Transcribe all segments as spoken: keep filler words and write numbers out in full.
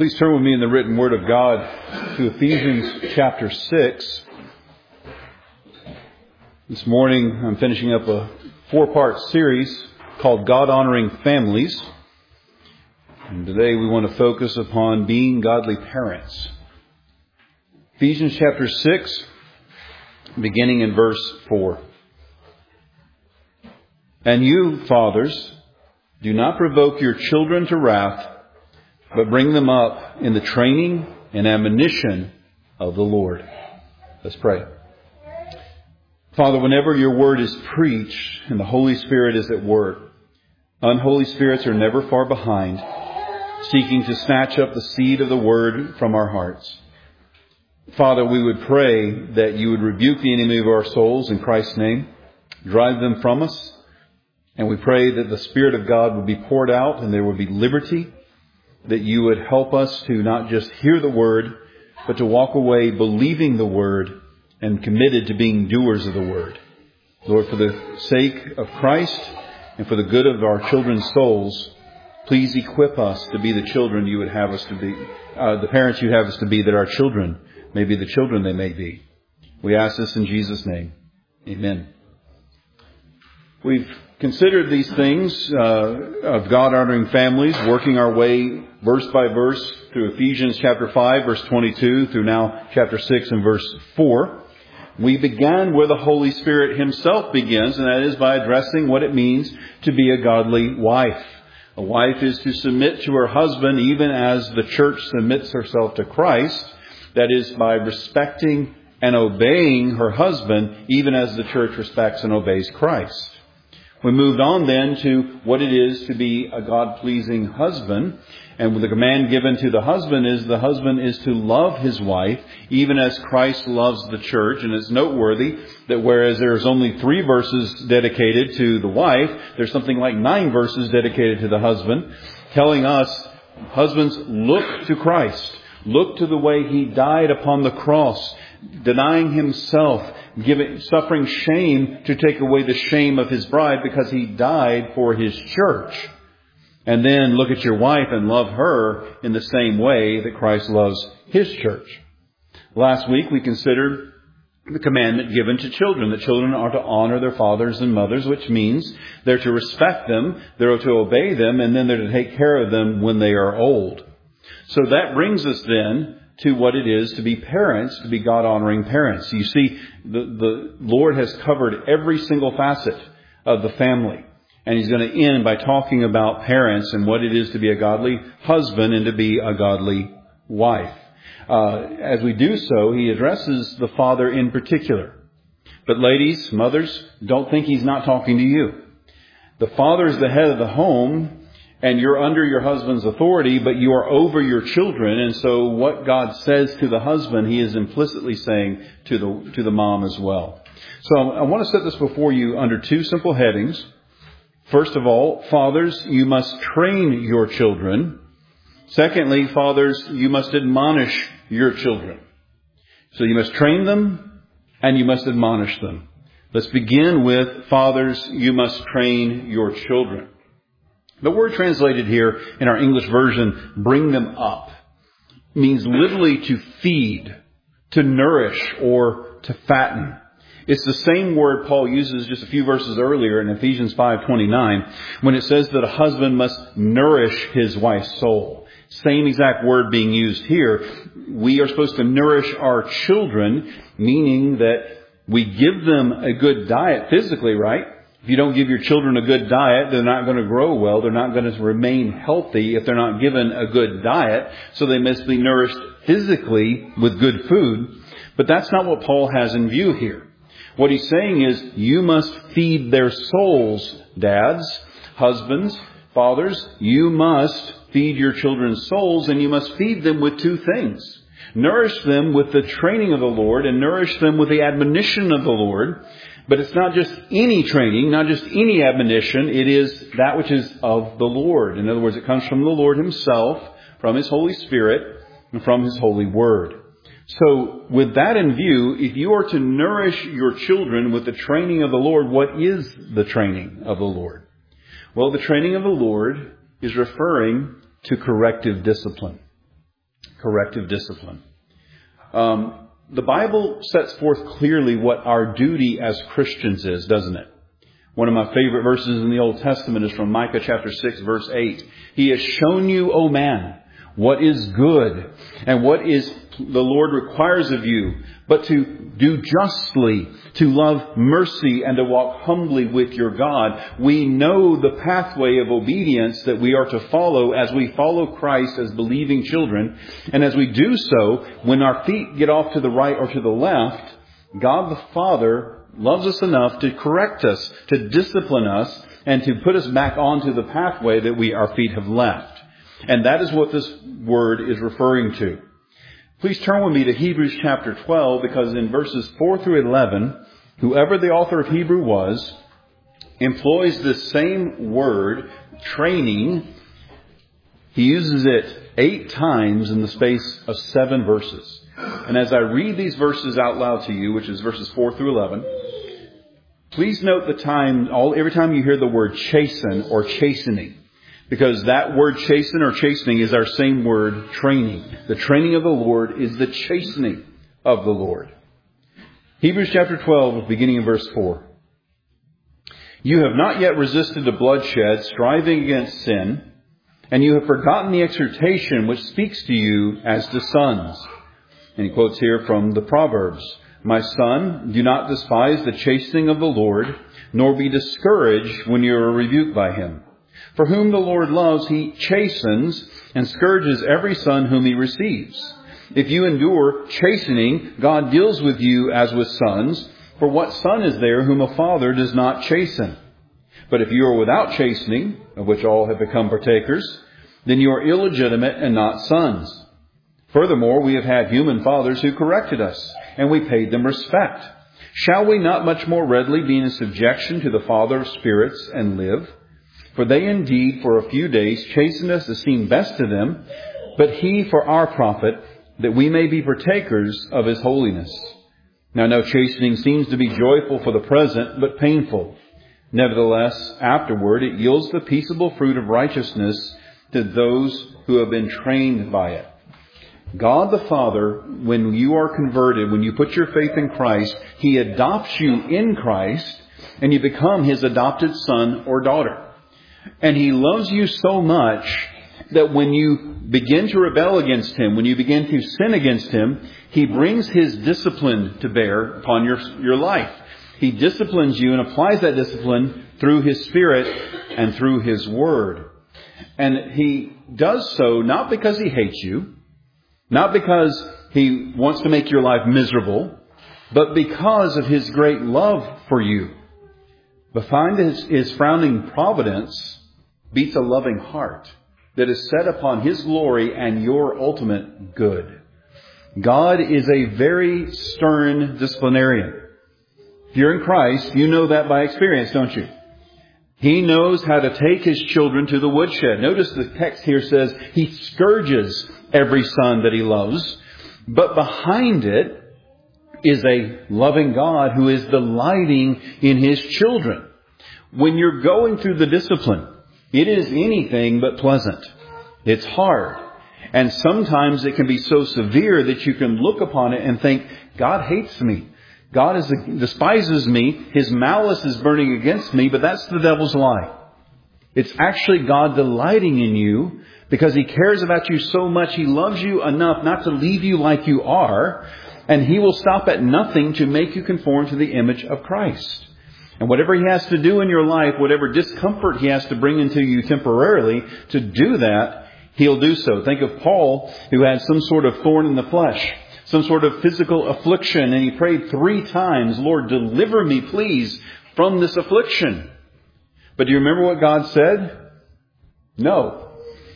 Please turn with me in the written Word of God to Ephesians chapter six. This morning I'm finishing up a four-part series called God-Honoring Families. And today we want to focus upon being godly parents. Ephesians chapter six, beginning in verse four. And you, fathers, do not provoke your children to wrath, but bring them up in the training and admonition of the Lord. Let's pray. Father, whenever your word is preached and the Holy Spirit is at work, unholy spirits are never far behind, seeking to snatch up the seed of the word from our hearts. Father, we would pray that you would rebuke the enemy of our souls in Christ's name, drive them from us, and we pray that the Spirit of God would be poured out and there would be liberty, that you would help us to not just hear the word, but to walk away believing the word and committed to being doers of the word. Lord, for the sake of Christ and for the good of our children's souls, please equip us to be the children you would have us to be, uh, the parents you have us to be, that our children may be the children they may be. We ask this in Jesus' name. Amen. We've considered these things uh, of God-honoring families, working our way verse by verse through Ephesians chapter five, verse twenty-two, through now chapter six and verse four. We began where the Holy Spirit Himself begins, and that is by addressing what it means to be a godly wife. A wife is to submit to her husband even as the church submits herself to Christ. That is, by respecting and obeying her husband even as the church respects and obeys Christ. We moved on then to what it is to be a God-pleasing husband. And the command given to the husband is the husband is to love his wife even as Christ loves the church. And it's noteworthy that whereas there's only three verses dedicated to the wife, there's something like nine verses dedicated to the husband, telling us, husbands, look to Christ. Look to the way He died upon the cross, denying Himself, giving, suffering shame to take away the shame of His bride because He died for His church. And then look at your wife and love her in the same way that Christ loves His church. Last week we considered the commandment given to children, that children are to honor their fathers and mothers, which means they're to respect them, they're to obey them, and then they're to take care of them when they are old. So that brings us then to what it is to be parents, to be God-honoring parents. You see, the, the Lord has covered every single facet of the family. And He's going to end by talking about parents and what it is to be a godly husband and to be a godly wife. Uh, as we do so, He addresses the father in particular. But ladies, mothers, don't think He's not talking to you. The father is the head of the home, and you're under your husband's authority, but you are over your children. And so what God says to the husband, He is implicitly saying to the to the mom as well. So I want to set this before you under two simple headings. First of all, fathers, you must train your children. Secondly, fathers, you must admonish your children. So you must train them and you must admonish them. Let's begin with, fathers, you must train your children. The word translated here in our English version, bring them up, means literally to feed, to nourish, or to fatten. It's the same word Paul uses just a few verses earlier in Ephesians five twenty-nine when it says that a husband must nourish his wife's soul. Same exact word being used here. We are supposed to nourish our children, meaning that we give them a good diet physically, right? If you don't give your children a good diet, they're not going to grow well. They're not going to remain healthy if they're not given a good diet. So they must be nourished physically with good food. But that's not what Paul has in view here. What he's saying is you must feed their souls, dads, husbands, fathers. You must feed your children's souls, and you must feed them with two things. Nourish them with the training of the Lord and nourish them with the admonition of the Lord. But it's not just any training, not just any admonition. It is that which is of the Lord. In other words, it comes from the Lord Himself, from His Holy Spirit, and from His holy word. So with that in view, if you are to nourish your children with the training of the Lord, what is the training of the Lord? Well, the training of the Lord is referring to corrective discipline. corrective discipline. Um, the Bible sets forth clearly what our duty as Christians is, doesn't it? One of my favorite verses in the Old Testament is from Micah chapter six, verse eight. He has shown you, O man, what is good and what is the Lord requires of you, but to do justly, to love mercy, and to walk humbly with your God. We know the pathway of obedience that we are to follow as we follow Christ as believing children. And as we do so, when our feet get off to the right or to the left, God the Father loves us enough to correct us, to discipline us, and to put us back onto the pathway that we our feet have left. And that is what this word is referring to. Please turn with me to Hebrews chapter twelve, because in verses four through eleven, whoever the author of Hebrew was, employs this same word, training. He uses it eight times in the space of seven verses. And as I read these verses out loud to you, which is verses four through eleven, please note the time, all every time you hear the word chasten or chastening. Because that word chasten or chastening is our same word, training. The training of the Lord is the chastening of the Lord. Hebrews chapter twelve, beginning in verse four. You have not yet resisted to bloodshed, striving against sin, and you have forgotten the exhortation which speaks to you as to sons. And he quotes here from the Proverbs. My son, do not despise the chastening of the Lord, nor be discouraged when you are rebuked by him. For whom the Lord loves, he chastens and scourges every son whom he receives. If you endure chastening, God deals with you as with sons. For what son is there whom a father does not chasten? But if you are without chastening, of which all have become partakers, then you are illegitimate and not sons. Furthermore, we have had human fathers who corrected us, and we paid them respect. Shall we not much more readily be in subjection to the Father of spirits and live? For they indeed for a few days chastened us as seemed best to them, but he for our profit, that we may be partakers of his holiness. Now no chastening seems to be joyful for the present, but painful. Nevertheless, afterward it yields the peaceable fruit of righteousness to those who have been trained by it. God the Father, when you are converted, when you put your faith in Christ, he adopts you in Christ, and you become his adopted son or daughter. And he loves you so much that when you begin to rebel against him, when you begin to sin against him, he brings his discipline to bear upon your, your life. He disciplines you and applies that discipline through his Spirit and through his Word. And he does so not because he hates you, not because he wants to make your life miserable, but because of his great love for you. Behind his, his frowning providence beats a loving heart that is set upon his glory and your ultimate good. God is a very stern disciplinarian. If you're in Christ, you know that by experience, don't you? He knows how to take his children to the woodshed. Notice the text here says he scourges every son that he loves. But behind it is a loving God who is delighting in his children. When you're going through the discipline, it is anything but pleasant. It's hard. And sometimes it can be so severe that you can look upon it and think, God hates me. God is, despises me. His malice is burning against me, but that's the devil's lie. It's actually God delighting in you because he cares about you so much. He loves you enough not to leave you like you are. And he will stop at nothing to make you conform to the image of Christ. And whatever he has to do in your life, whatever discomfort he has to bring into you temporarily to do that, he'll do so. Think of Paul, who had some sort of thorn in the flesh, some sort of physical affliction, and he prayed three times, Lord, deliver me, please, from this affliction. But do you remember what God said? No.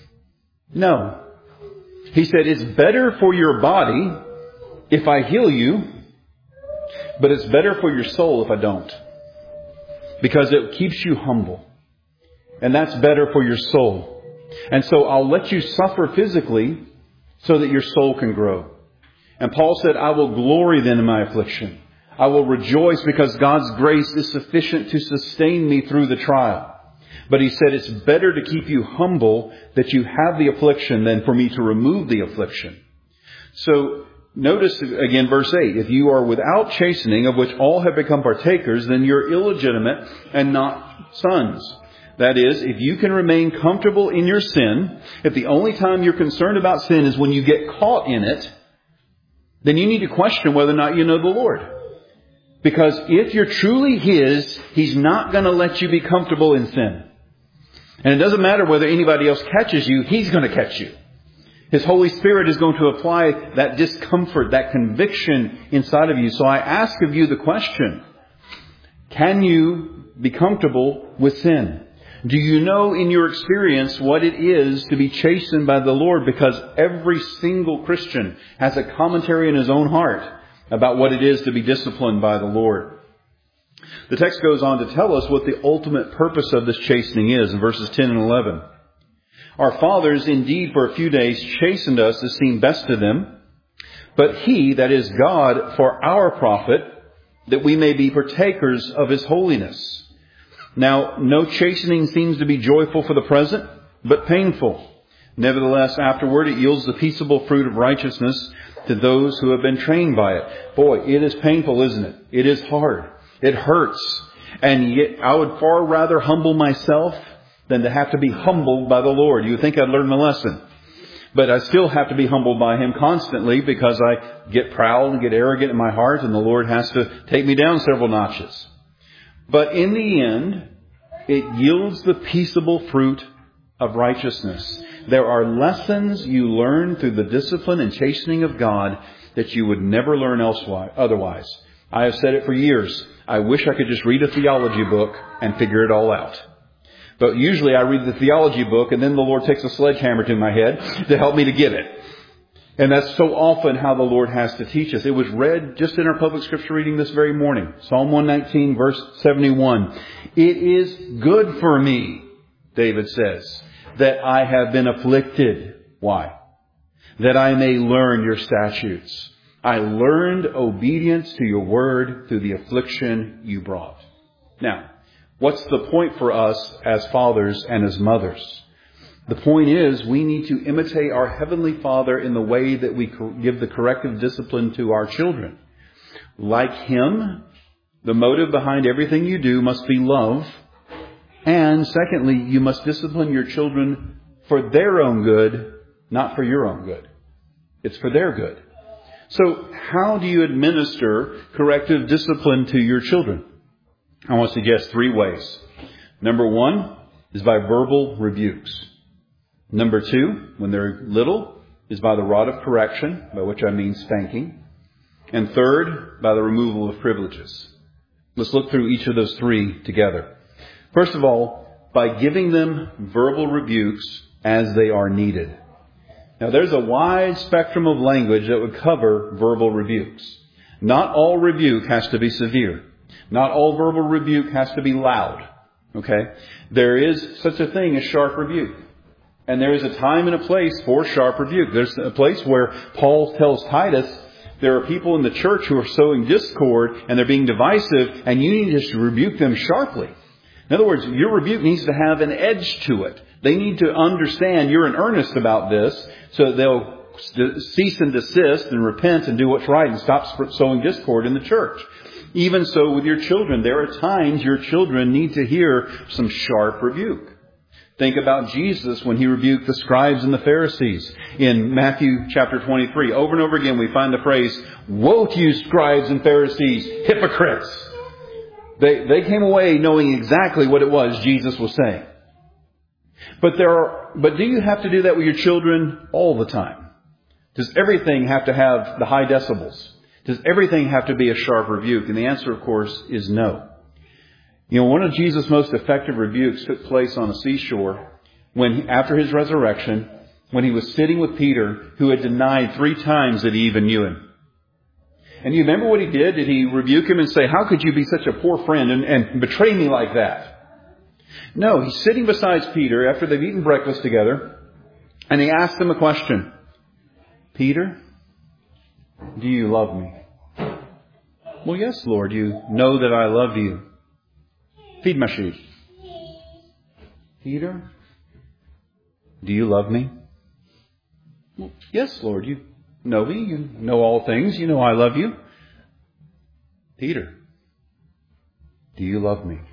No. He said, it's better for your body if I heal you, but it's better for your soul if I don't. Because it keeps you humble. And that's better for your soul. And so I'll let you suffer physically so that your soul can grow. And Paul said, I will glory then in my affliction. I will rejoice because God's grace is sufficient to sustain me through the trial. But he said, it's better to keep you humble that you have the affliction than for me to remove the affliction. So notice again verse eight. If you are without chastening, of which all have become partakers, then you're illegitimate and not sons. That is, if you can remain comfortable in your sin, if the only time you're concerned about sin is when you get caught in it, then you need to question whether or not you know the Lord. Because if you're truly His, He's not going to let you be comfortable in sin. And it doesn't matter whether anybody else catches you, He's going to catch you. His Holy Spirit is going to apply that discomfort, that conviction inside of you. So I ask of you the question, can you be comfortable with sin? Do you know in your experience what it is to be chastened by the Lord? Because every single Christian has a commentary in his own heart about what it is to be disciplined by the Lord. The text goes on to tell us what the ultimate purpose of this chastening is in verses ten and eleven. Our fathers indeed for a few days chastened us as seemed best to them, but He, that is God, for our profit, that we may be partakers of His holiness. Now, no chastening seems to be joyful for the present, but painful. Nevertheless, afterward it yields the peaceable fruit of righteousness to those who have been trained by it. Boy, it is painful, isn't it? It is hard. It hurts. And yet I would far rather humble myself than to have to be humbled by the Lord. You would think I'd learn the lesson. But I still have to be humbled by Him constantly because I get proud and get arrogant in my heart, and the Lord has to take me down several notches. But in the end, it yields the peaceable fruit of righteousness. There are lessons you learn through the discipline and chastening of God that you would never learn elsewise, otherwise. I have said it for years. I wish I could just read a theology book and figure it all out. But usually I read the theology book and then the Lord takes a sledgehammer to my head to help me to get it. And that's so often how the Lord has to teach us. It was read just in our public scripture reading this very morning. Psalm one nineteen, verse seventy-one. It is good for me, David says, that I have been afflicted. Why? That I may learn your statutes. I learned obedience to your word through the affliction you brought. Now, what's the point for us as fathers and as mothers? The point is we need to imitate our Heavenly Father in the way that we give the corrective discipline to our children. Like Him, the motive behind everything you do must be love. And secondly, you must discipline your children for their own good, not for your own good. It's for their good. So how do you administer corrective discipline to your children? I want to suggest three ways. Number one is by verbal rebukes. Number two, when they're little, is by the rod of correction, by which I mean spanking. And third, by the removal of privileges. Let's look through each of those three together. First of all, by giving them verbal rebukes as they are needed. Now, there's a wide spectrum of language that would cover verbal rebukes. Not all rebuke has to be severe. Not all verbal rebuke has to be loud. Okay? There is such a thing as sharp rebuke. And there is a time and a place for sharp rebuke. There's a place where Paul tells Titus, there are people in the church who are sowing discord and they're being divisive, and you need to rebuke them sharply. In other words, your rebuke needs to have an edge to it. They need to understand you're in earnest about this, so that they'll cease and desist and repent and do what's right and stop sowing discord in the church. Even so with your children, there are times your children need to hear some sharp rebuke. Think about Jesus when He rebuked the scribes and the Pharisees in Matthew chapter twenty-three. Over and over again we find the phrase, "Woe to you, scribes and Pharisees, hypocrites!" They, they came away knowing exactly what it was Jesus was saying. But there are, but do you have to do that with your children all the time? Does everything have to have the high decibels? Does everything have to be a sharp rebuke? And the answer, of course, is no. You know, one of Jesus' most effective rebukes took place on the seashore when, after His resurrection, when He was sitting with Peter, who had denied three times that He even knew Him. And you remember what He did? Did He rebuke him and say, "How could you be such a poor friend and, and betray me like that?" No, He's sitting beside Peter after they've eaten breakfast together, and He asked him a question. "Peter, do you love me?" "Well, yes, Lord, you know that I love you." "Feed my sheep." "Peter, do you love me?" "Well, yes, Lord, you know me. You know all things. You know I love you. Peter, do you love me?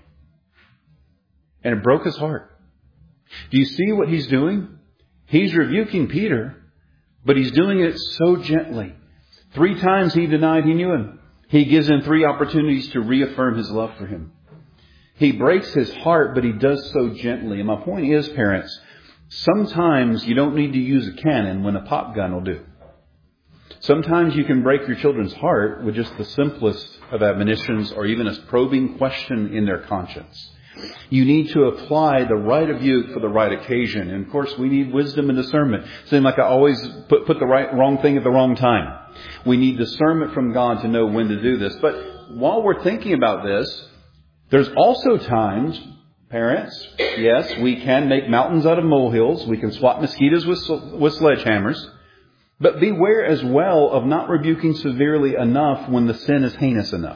And it broke his heart. Do you see what he's doing? He's rebuking Peter, but he's doing it so gently. Three times he denied he knew him. He gives him three opportunities to reaffirm his love for him. He breaks his heart, but he does so gently. And my point is, parents, sometimes you don't need to use a cannon when a pop gun will do. Sometimes you can break your children's heart with just the simplest of admonitions or even a probing question in their conscience. You need to apply the right rebuke for the right occasion. And of course, we need wisdom and discernment. Seems like I always put, put the right, wrong thing at the wrong time. We need discernment from God to know when to do this. But while we're thinking about this, there's also times, parents, yes, we can make mountains out of molehills. We can swat mosquitoes with, with sledgehammers. But beware as well of not rebuking severely enough when the sin is heinous enough.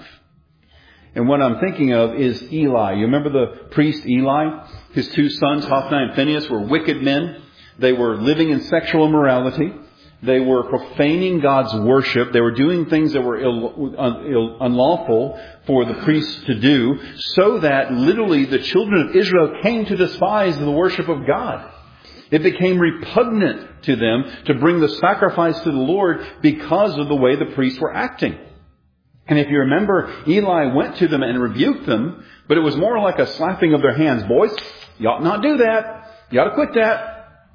And what I'm thinking of is Eli. You remember the priest Eli? His two sons, Hophni and Phinehas, were wicked men. They were living in sexual immorality. They were profaning God's worship. They were doing things that were ill, un, ill, unlawful for the priests to do, so that literally the children of Israel came to despise the worship of God. It became repugnant to them to bring the sacrifice to the Lord because of the way the priests were acting. And if you remember, Eli went to them and rebuked them, but it was more like a slapping of their hands. Boys, you ought not do that. You ought to quit that.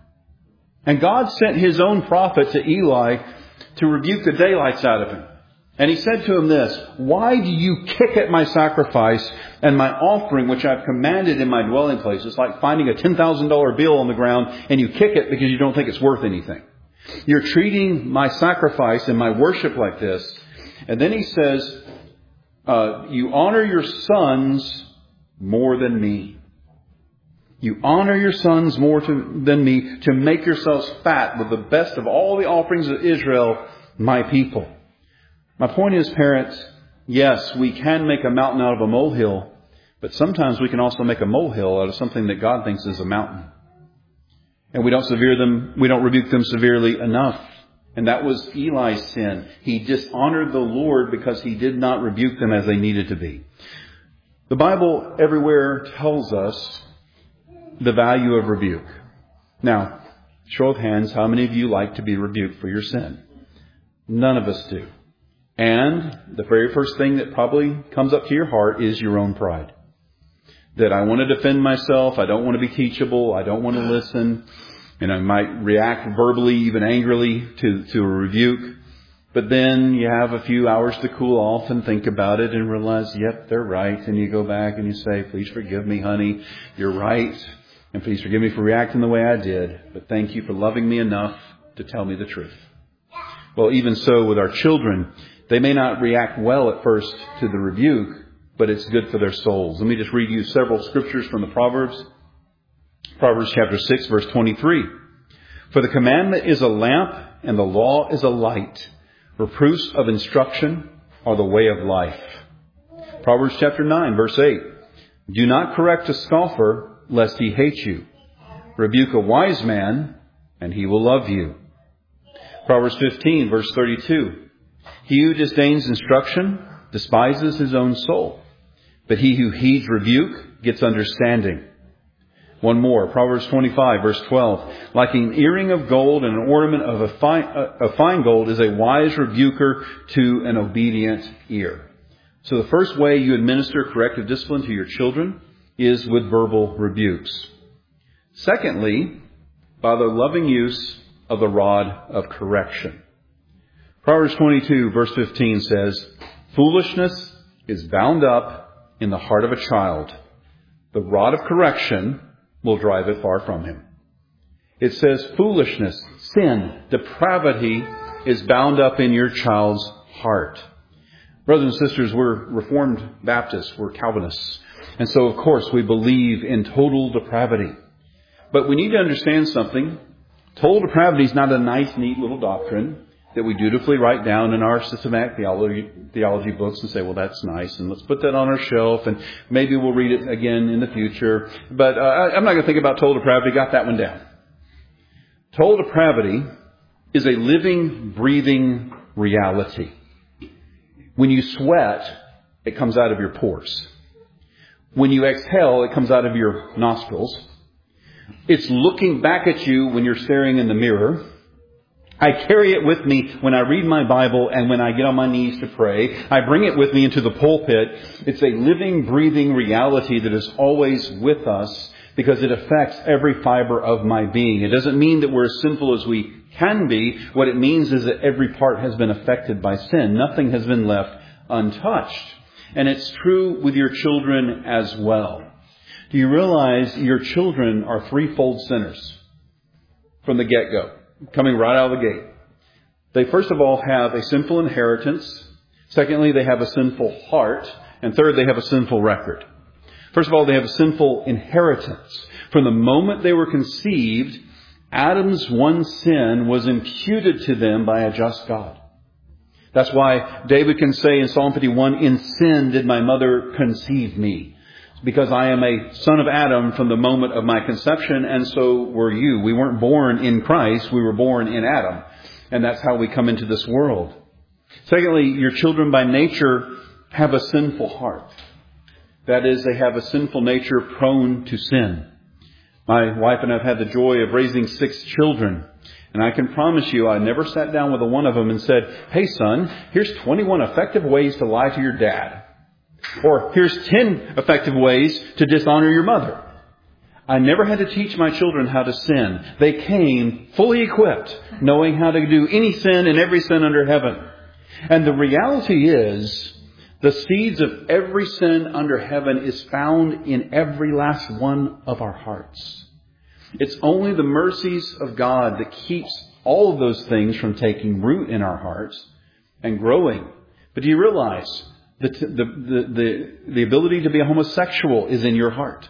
And God sent His own prophet to Eli to rebuke the daylights out of him. And he said to him this, why do you kick at my sacrifice and my offering, which I've commanded in my dwelling place? It's like finding a ten thousand dollars bill on the ground and you kick it because you don't think it's worth anything. You're treating my sacrifice and my worship like this. And then he says, uh, you honor your sons more than me. You honor your sons more to, than me to make yourselves fat with the best of all the offerings of Israel, my people. My point is, parents, yes, we can make a mountain out of a molehill, but sometimes we can also make a molehill out of something that God thinks is a mountain. And we don't severe them, we don't rebuke them severely enough. And that was Eli's sin. He dishonored the Lord because he did not rebuke them as they needed to be. The Bible everywhere tells us the value of rebuke. Now, show of hands, how many of you like to be rebuked for your sin? None of us do. And the very first thing that probably comes up to your heart is your own pride. That I want to defend myself. I don't want to be teachable. I don't want to listen. And I might react verbally, even angrily, to, to a rebuke. But then you have a few hours to cool off and think about it and realize, yep, they're right. And you go back and you say, please forgive me, honey. You're right. And please forgive me for reacting the way I did. But thank you for loving me enough to tell me the truth. Well, even so with our children, they may not react well at first to the rebuke, but it's good for their souls. Let me just read you several scriptures from the Proverbs. Proverbs chapter six, verse twenty-three. For the commandment is a lamp, and the law is a light. Reproofs of instruction are the way of life. Proverbs chapter nine, verse eight. Do not correct a scoffer, lest he hate you. Rebuke a wise man, and he will love you. Proverbs fifteen, verse thirty-two. He who disdains instruction despises his own soul, but he who heeds rebuke gets understanding. One more, Proverbs twenty-five, verse twelve. Like an earring of gold and an ornament of a fine, a fine gold is a wise rebuker to an obedient ear. So the first way you administer corrective discipline to your children is with verbal rebukes. Secondly, by the loving use of the rod of correction. Proverbs twenty-two, verse fifteen says, foolishness is bound up in the heart of a child. The rod of correction will drive it far from him. It says foolishness, sin, depravity is bound up in your child's heart. Brothers and sisters, we're Reformed Baptists, we're Calvinists. And so, of course, we believe in total depravity. But we need to understand something. Total depravity is not a nice, neat little doctrine that we dutifully write down in our systematic theology, theology books and say, well, that's nice, and let's put that on our shelf, and maybe we'll read it again in the future. But uh, I'm not going to think about total depravity. Got that one down. Total depravity is a living, breathing reality. When you sweat, it comes out of your pores. When you exhale, it comes out of your nostrils. It's looking back at you when you're staring in the mirror. I carry it with me when I read my Bible and when I get on my knees to pray. I bring it with me into the pulpit. It's a living, breathing reality that is always with us because it affects every fiber of my being. It doesn't mean that we're as sinful as we can be. What it means is that every part has been affected by sin. Nothing has been left untouched. And it's true with your children as well. Do you realize your children are threefold sinners from the get-go, coming right out of the gate? They first of all have a sinful inheritance. Secondly, they have a sinful heart. And third, they have a sinful record. First of all, they have a sinful inheritance. From the moment they were conceived, Adam's one sin was imputed to them by a just God. That's why David can say in Psalm fifty-one, "In sin did my mother conceive me." Because I am a son of Adam from the moment of my conception, and so were you. We weren't born in Christ, we were born in Adam. And that's how we come into this world. Secondly, your children by nature have a sinful heart. That is, they have a sinful nature prone to sin. My wife and I have had the joy of raising six children. And I can promise you, I never sat down with one of them and said, "Hey son, here's twenty-one effective ways to lie to your dad." Or here's ten effective ways to dishonor your mother. I never had to teach my children how to sin. They came fully equipped, knowing how to do any sin and every sin under heaven. And the reality is, the seeds of every sin under heaven is found in every last one of our hearts. It's only the mercies of God that keeps all of those things from taking root in our hearts and growing. But do you realize that the, the, the, the ability to be a homosexual is in your heart?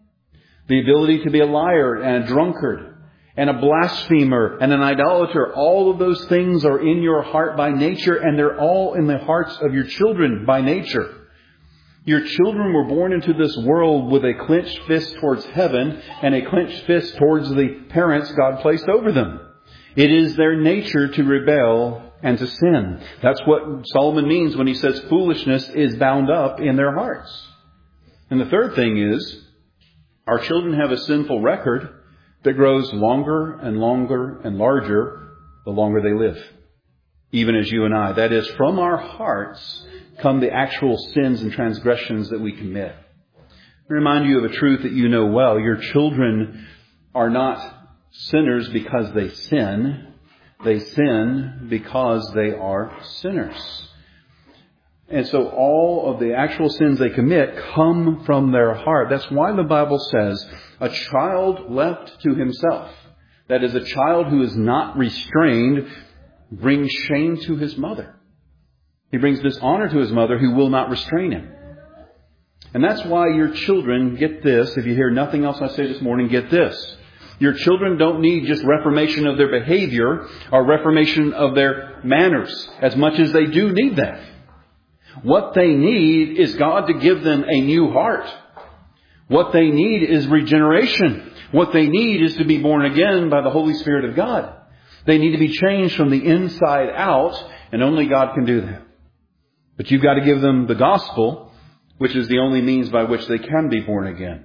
The ability to be a liar and a drunkard and a blasphemer and an idolater, all of those things are in your heart by nature, and they're all in the hearts of your children by nature. Your children were born into this world with a clenched fist towards heaven and a clenched fist towards the parents God placed over them. It is their nature to rebel and to sin. That's what Solomon means when he says foolishness is bound up in their hearts. And the third thing is, our children have a sinful record that grows longer and longer and larger the longer they live. Even as you and I. That is, from our hearts come the actual sins and transgressions that we commit. I remind you of a truth that you know well. Your children are not sinners because they sin. They sin because they are sinners. And so all of the actual sins they commit come from their heart. That's why the Bible says a child left to himself, that is, a child who is not restrained, brings shame to his mother. He brings dishonor to his mother who will not restrain him. And that's why your children, get this, if you hear nothing else I say this morning, get this. Your children don't need just reformation of their behavior or reformation of their manners as much as they do need that. What they need is God to give them a new heart. What they need is regeneration. What they need is to be born again by the Holy Spirit of God. They need to be changed from the inside out, and only God can do that. But you've got to give them the gospel, which is the only means by which they can be born again.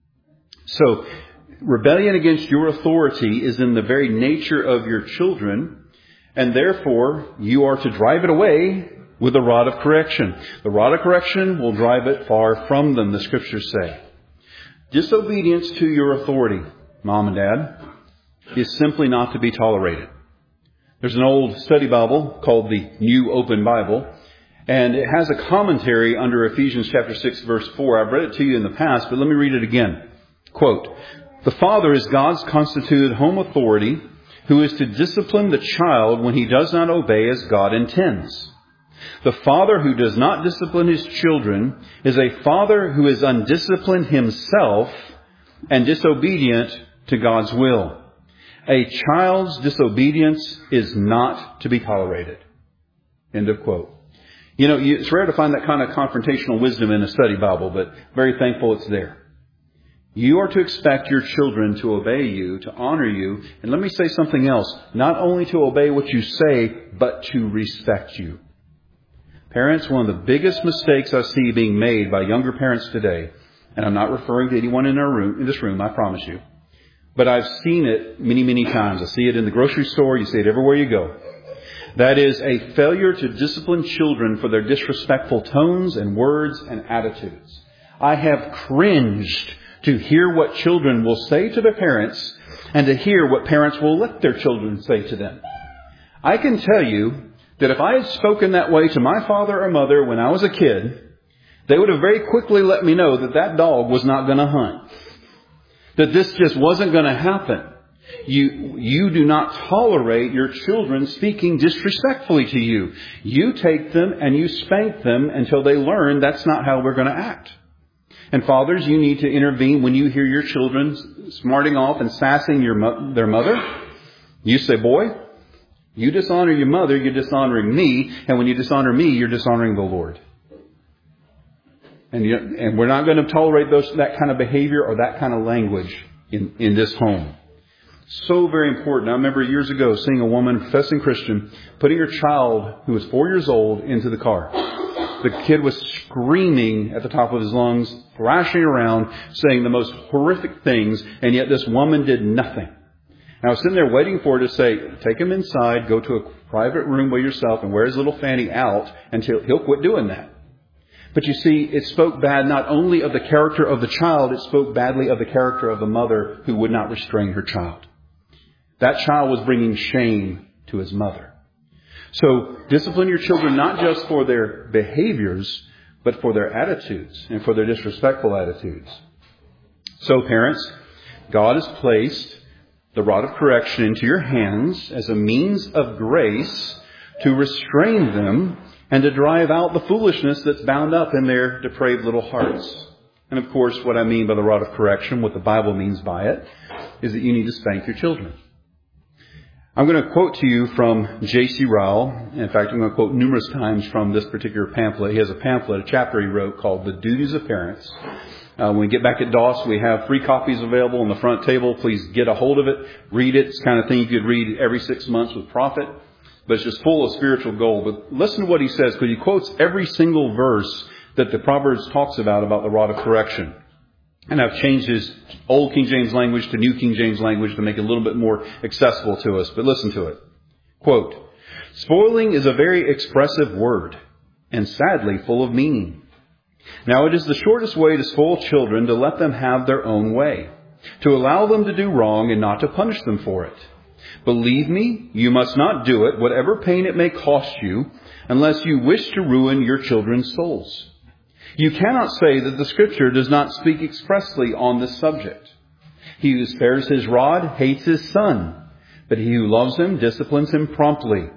So, rebellion against your authority is in the very nature of your children, and therefore you are to drive it away with the rod of correction. The rod of correction will drive it far from them, the Scriptures say. Disobedience to your authority, Mom and Dad, is simply not to be tolerated. There's an old study Bible called the New Open Bible, and it has a commentary under Ephesians chapter six, verse four. I've read it to you in the past, but let me read it again. Quote, "The father is God's constituted home authority who is to discipline the child when he does not obey as God intends. The father who does not discipline his children is a father who is undisciplined himself and disobedient to God's will. A child's disobedience is not to be tolerated." End of quote. You know, it's rare to find that kind of confrontational wisdom in a study Bible, but very thankful it's there. You are to expect your children to obey you, to honor you. And let me say something else. Not only to obey what you say, but to respect you. Parents, one of the biggest mistakes I see being made by younger parents today, and I'm not referring to anyone in our room, in this room, I promise you, but I've seen it many, many times. I see it in the grocery store. You see it everywhere you go. That is a failure to discipline children for their disrespectful tones and words and attitudes. I have cringed to hear what children will say to their parents and to hear what parents will let their children say to them. I can tell you that if I had spoken that way to my father or mother when I was a kid, they would have very quickly let me know that that dog was not going to hunt. That this just wasn't going to happen. You, you do not tolerate your children speaking disrespectfully to you. You take them and you spank them until they learn that's not how we're going to act. And fathers, you need to intervene when you hear your children smarting off and sassing your mo- their mother. You say, boy, you dishonor your mother, you're dishonoring me. And when you dishonor me, you're dishonoring the Lord. And, you, and we're not going to tolerate those, that kind of behavior or that kind of language in, in this home. So very important. I remember years ago seeing a woman, professing Christian, putting her child, who was four years old, into the car. The kid was screaming at the top of his lungs, thrashing around, saying the most horrific things, and yet this woman did nothing. And I was sitting there waiting for her to say, take him inside, go to a private room by yourself, and wear his little fanny out until he'll quit doing that. But you see, it spoke bad not only of the character of the child, it spoke badly of the character of the mother who would not restrain her child. That child was bringing shame to his mother. So discipline your children not just for their behaviors, but for their attitudes and for their disrespectful attitudes. So parents, God has placed the rod of correction into your hands as a means of grace to restrain them and to drive out the foolishness that's bound up in their depraved little hearts. And of course, what I mean by the rod of correction, what the Bible means by it, is that you need to spank your children. I'm going to quote to you from J C Ryle. In fact, I'm going to quote numerous times from this particular pamphlet. He has a pamphlet, a chapter he wrote called The Duties of Parents. Uh, when we get back at Doss, we have free copies available on the front table. Please get a hold of it. Read it. It's the kind of thing you could read every six months with profit. But it's just full of spiritual gold. But listen to what he says, because he quotes every single verse that the Proverbs talks about, about the rod of correction. And I've changed his old King James language to New King James language to make it a little bit more accessible to us. But listen to it. Quote, spoiling is a very expressive word and sadly full of meaning. Now it is the shortest way to spoil children to let them have their own way, to allow them to do wrong and not to punish them for it. Believe me, you must not do it, whatever pain it may cost you, unless you wish to ruin your children's souls. You cannot say that the Scripture does not speak expressly on this subject. He who spares his rod hates his son, but he who loves him disciplines him promptly.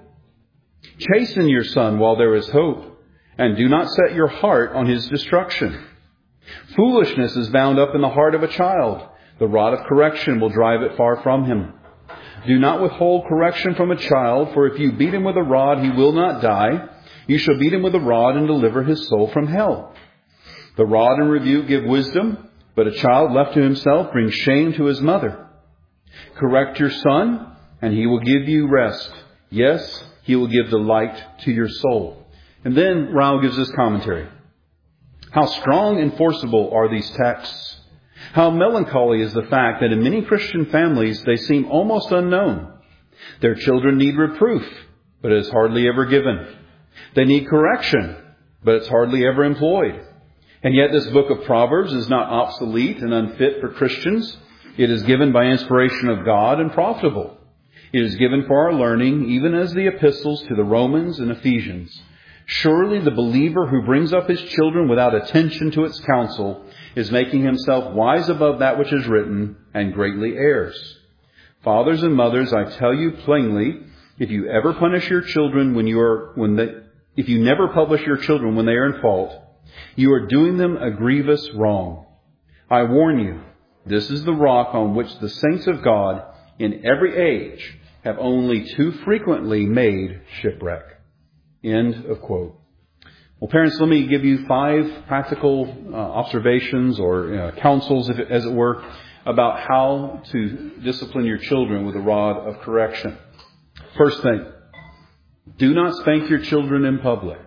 Chasten your son while there is hope, and do not set your heart on his destruction. Foolishness is bound up in the heart of a child. The rod of correction will drive it far from him. Do not withhold correction from a child, for if you beat him with a rod, he will not die. You shall beat him with a rod and deliver his soul from hell. The rod and rebuke give wisdom, but a child left to himself brings shame to his mother. Correct your son, and he will give you rest. Yes, he will give delight to your soul. And then Ryle gives this commentary. How strong and forcible are these texts? How melancholy is the fact that in many Christian families they seem almost unknown. Their children need reproof, but it is hardly ever given. They need correction, but it's hardly ever employed. And yet this book of Proverbs is not obsolete and unfit for Christians. It is given by inspiration of God and profitable. It is given for our learning, even as the epistles to the Romans and Ephesians. Surely the believer who brings up his children without attention to its counsel is making himself wise above that which is written and greatly errs. Fathers and mothers, I tell you plainly, if you ever punish your children when you are, when they, if you never publish your children when they are in fault, you are doing them a grievous wrong. I warn you, this is the rock on which the saints of God in every age have only too frequently made shipwreck. End of quote. Well, parents, let me give you five practical uh, observations or uh, counsels, if it, as it were, about how to discipline your children with a rod of correction. First thing, do not spank your children in public.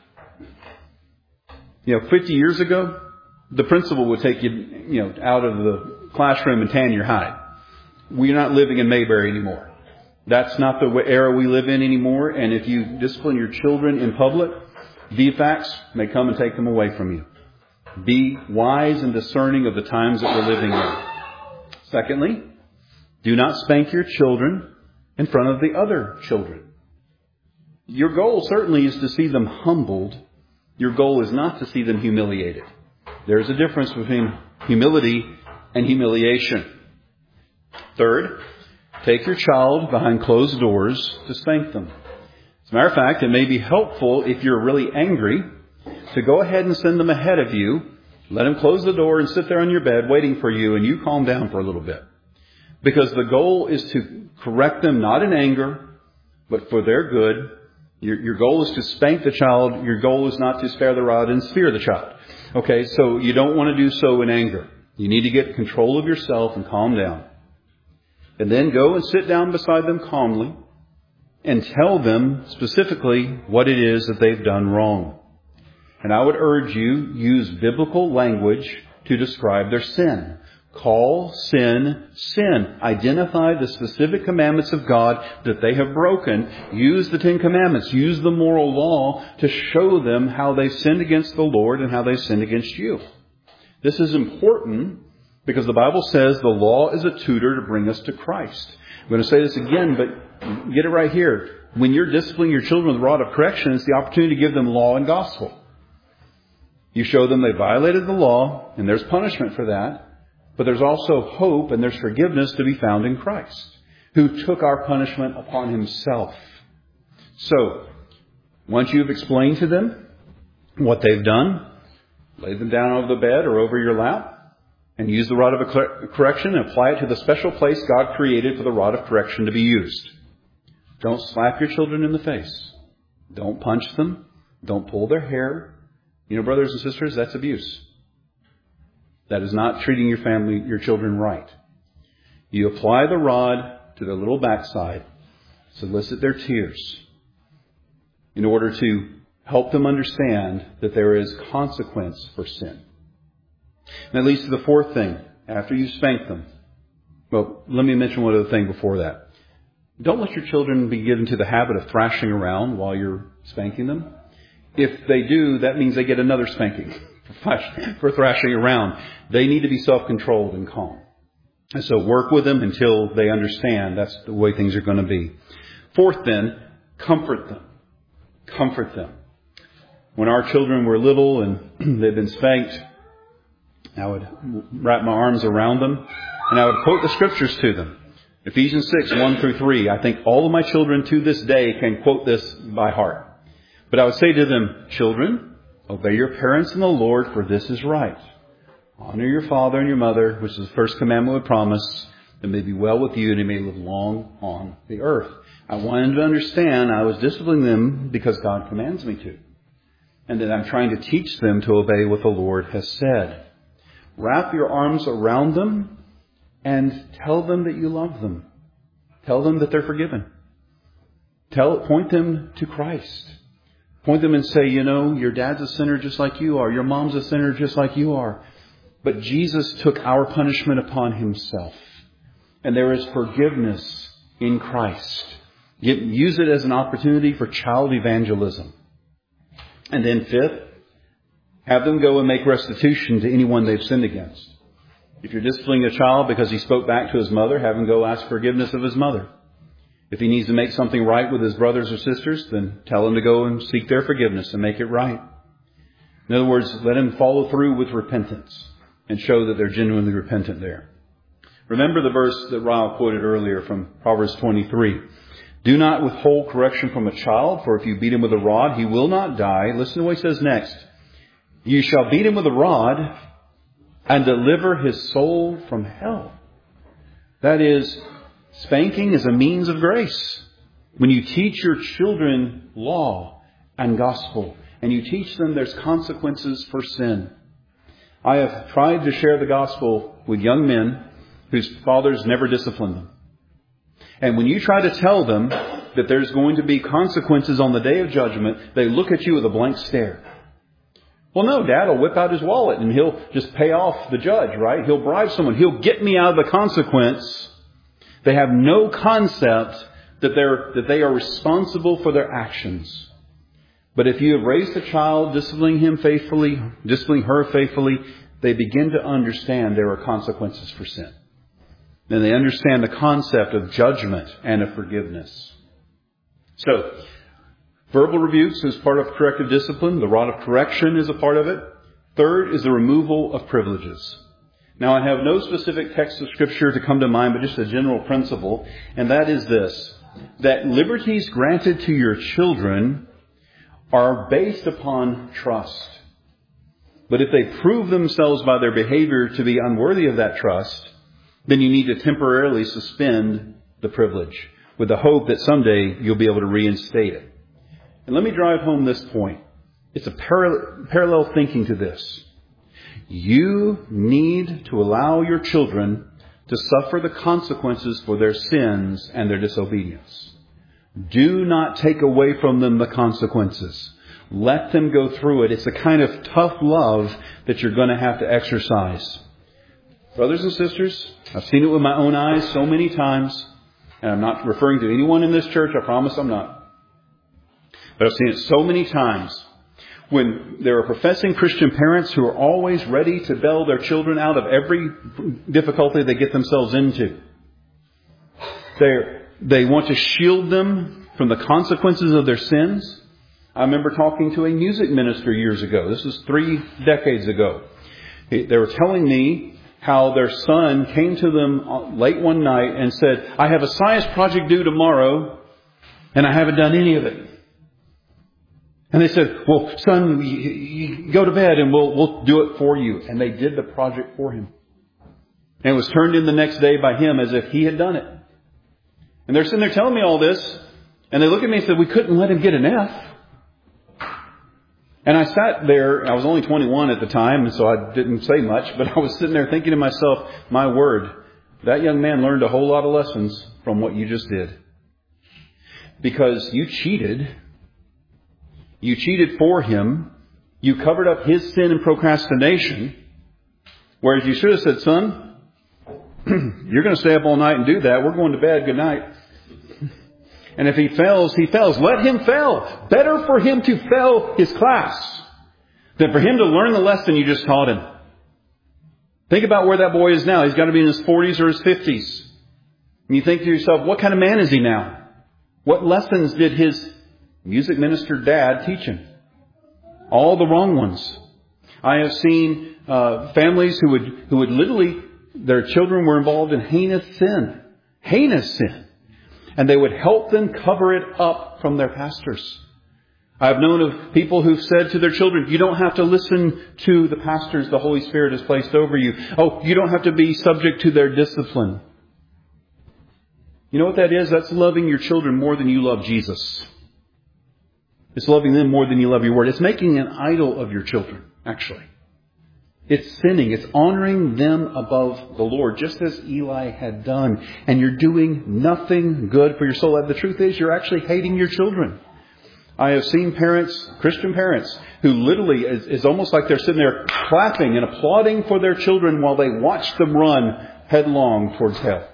You know, fifty years ago, the principal would take you, you know, out of the classroom and tan your hide. We're not living in Mayberry anymore. That's not the era we live in anymore. And if you discipline your children in public, V FACs may come and take them away from you. Be wise and discerning of the times that we're living in. Secondly, do not spank your children in front of the other children. Your goal certainly is to see them humbled. Your goal is not to see them humiliated. There's a difference between humility and humiliation. Third, take your child behind closed doors to spank them. As a matter of fact, it may be helpful if you're really angry to go ahead and send them ahead of you. Let them close the door and sit there on your bed waiting for you, and you calm down for a little bit. Because the goal is to correct them not in anger, but for their good. Your, your goal is to spank the child. Your goal is not to spare the rod and spear the child. Okay, so you don't want to do so in anger. You need to get control of yourself and calm down. And then go and sit down beside them calmly and tell them specifically what it is that they've done wrong. And I would urge you, use biblical language to describe their sin. Call sin, sin. Identify the specific commandments of God that they have broken. Use the Ten Commandments. Use the moral law to show them how they sinned against the Lord and how they sinned against you. This is important because the Bible says the law is a tutor to bring us to Christ. I'm going to say this again, but get it right here. When you're disciplining your children with the rod of correction, it's the opportunity to give them law and gospel. You show them they violated the law, and there's punishment for that. But there's also hope and there's forgiveness to be found in Christ, who took our punishment upon himself. So, once you've explained to them what they've done, lay them down over the bed or over your lap and use the rod of correction and apply it to the special place God created for the rod of correction to be used. Don't slap your children in the face. Don't punch them. Don't pull their hair. You know, brothers and sisters, that's abuse. That is not treating your family, your children right. You apply the rod to their little backside, solicit their tears, in order to help them understand that there is consequence for sin. And that leads to the fourth thing. After you spank them, well, let me mention one other thing before that. Don't let your children be given to the habit of thrashing around while you're spanking them. If they do, that means they get another spanking for thrashing around. They need to be self-controlled and calm. And so work with them until they understand that's the way things are going to be. Fourth then, comfort them. Comfort them. When our children were little and they'd been spanked, I would wrap my arms around them and I would quote the scriptures to them. Ephesians six, one through three. I think all of my children to this day can quote this by heart. But I would say to them, children, obey your parents in the Lord, for this is right. Honor your father and your mother, which is the first commandment with promise, that may be well with you and you may live long on the earth. I wanted them to understand I was disciplining them because God commands me to. And that I'm trying to teach them to obey what the Lord has said. Wrap your arms around them and tell them that you love them. Tell them that they're forgiven. Tell, point them to Christ. Point them and say, you know, your dad's a sinner just like you are. Your mom's a sinner just like you are. But Jesus took our punishment upon himself. And there is forgiveness in Christ. Use it as an opportunity for child evangelism. And then fifth, have them go and make restitution to anyone they've sinned against. If you're disciplining a child because he spoke back to his mother, have him go ask forgiveness of his mother. If he needs to make something right with his brothers or sisters, then tell him to go and seek their forgiveness and make it right. In other words, let him follow through with repentance and show that they're genuinely repentant there. Remember the verse that Ryle quoted earlier from Proverbs twenty-three. Do not withhold correction from a child, for if you beat him with a rod, he will not die. Listen to what he says next. You shall beat him with a rod and deliver his soul from hell. That is, spanking is a means of grace. When you teach your children law and gospel and you teach them there's consequences for sin. I have tried to share the gospel with young men whose fathers never disciplined them. And when you try to tell them that there's going to be consequences on the day of judgment, they look at you with a blank stare. Well, no, Dad will whip out his wallet and he'll just pay off the judge, right? He'll bribe someone. He'll get me out of the consequence. They have no concept that they're, that they are responsible for their actions. But if you have raised a child, disciplining him faithfully, disciplining her faithfully, they begin to understand there are consequences for sin. Then they understand the concept of judgment and of forgiveness. So, verbal rebukes is part of corrective discipline. The rod of correction is a part of it. Third is the removal of privileges. Now, I have no specific text of Scripture to come to mind, but just a general principle, and that is this, that liberties granted to your children are based upon trust. But if they prove themselves by their behavior to be unworthy of that trust, then you need to temporarily suspend the privilege with the hope that someday you'll be able to reinstate it. And let me drive home this point. It's a parallel, parallel thinking to this. You need to allow your children to suffer the consequences for their sins and their disobedience. Do not take away from them the consequences. Let them go through it. It's a kind of tough love that you're going to have to exercise. Brothers and sisters, I've seen it with my own eyes so many times, and I'm not referring to anyone in this church. I promise I'm not. But I've seen it so many times when there are professing Christian parents who are always ready to bail their children out of every difficulty they get themselves into. They're They want to shield them from the consequences of their sins. I remember talking to a music minister years ago. This was three decades ago. They were telling me how their son came to them late one night and said, I have a science project due tomorrow and I haven't done any of it. And they said, well, son, you, you go to bed and we'll, we'll do it for you. And they did the project for him. And it was turned in the next day by him as if he had done it. And they're sitting there telling me all this, and they look at me and said, we couldn't let him get an F. And I sat there, I was only twenty-one at the time, and so I didn't say much, but I was sitting there thinking to myself, my word, that young man learned a whole lot of lessons from what you just did. Because you cheated. You cheated for him. You covered up his sin and procrastination. Whereas you should have said, son, you're going to stay up all night and do that. We're going to bed. Good night. And if he fails, he fails. Let him fail. Better for him to fail his class than for him to learn the lesson you just taught him. Think about where that boy is now. He's got to be in his forties or his fifties. And you think to yourself, what kind of man is he now? What lessons did his music minister dad teach him? All the wrong ones. I have seen uh, families who would who would literally, their children were involved in heinous sin. Heinous sin. And they would help them cover it up from their pastors. I've known of people who've said to their children, you don't have to listen to the pastors the Holy Spirit has placed over you. Oh, you don't have to be subject to their discipline. You know what that is? That's loving your children more than you love Jesus. It's loving them more than you love your word. It's making an idol of your children, actually. It's sinning. It's honoring them above the Lord, just as Eli had done. And you're doing nothing good for your soul. And the truth is, you're actually hating your children. I have seen parents, Christian parents, who literally, is, is almost like they're sitting there clapping and applauding for their children while they watch them run headlong towards hell.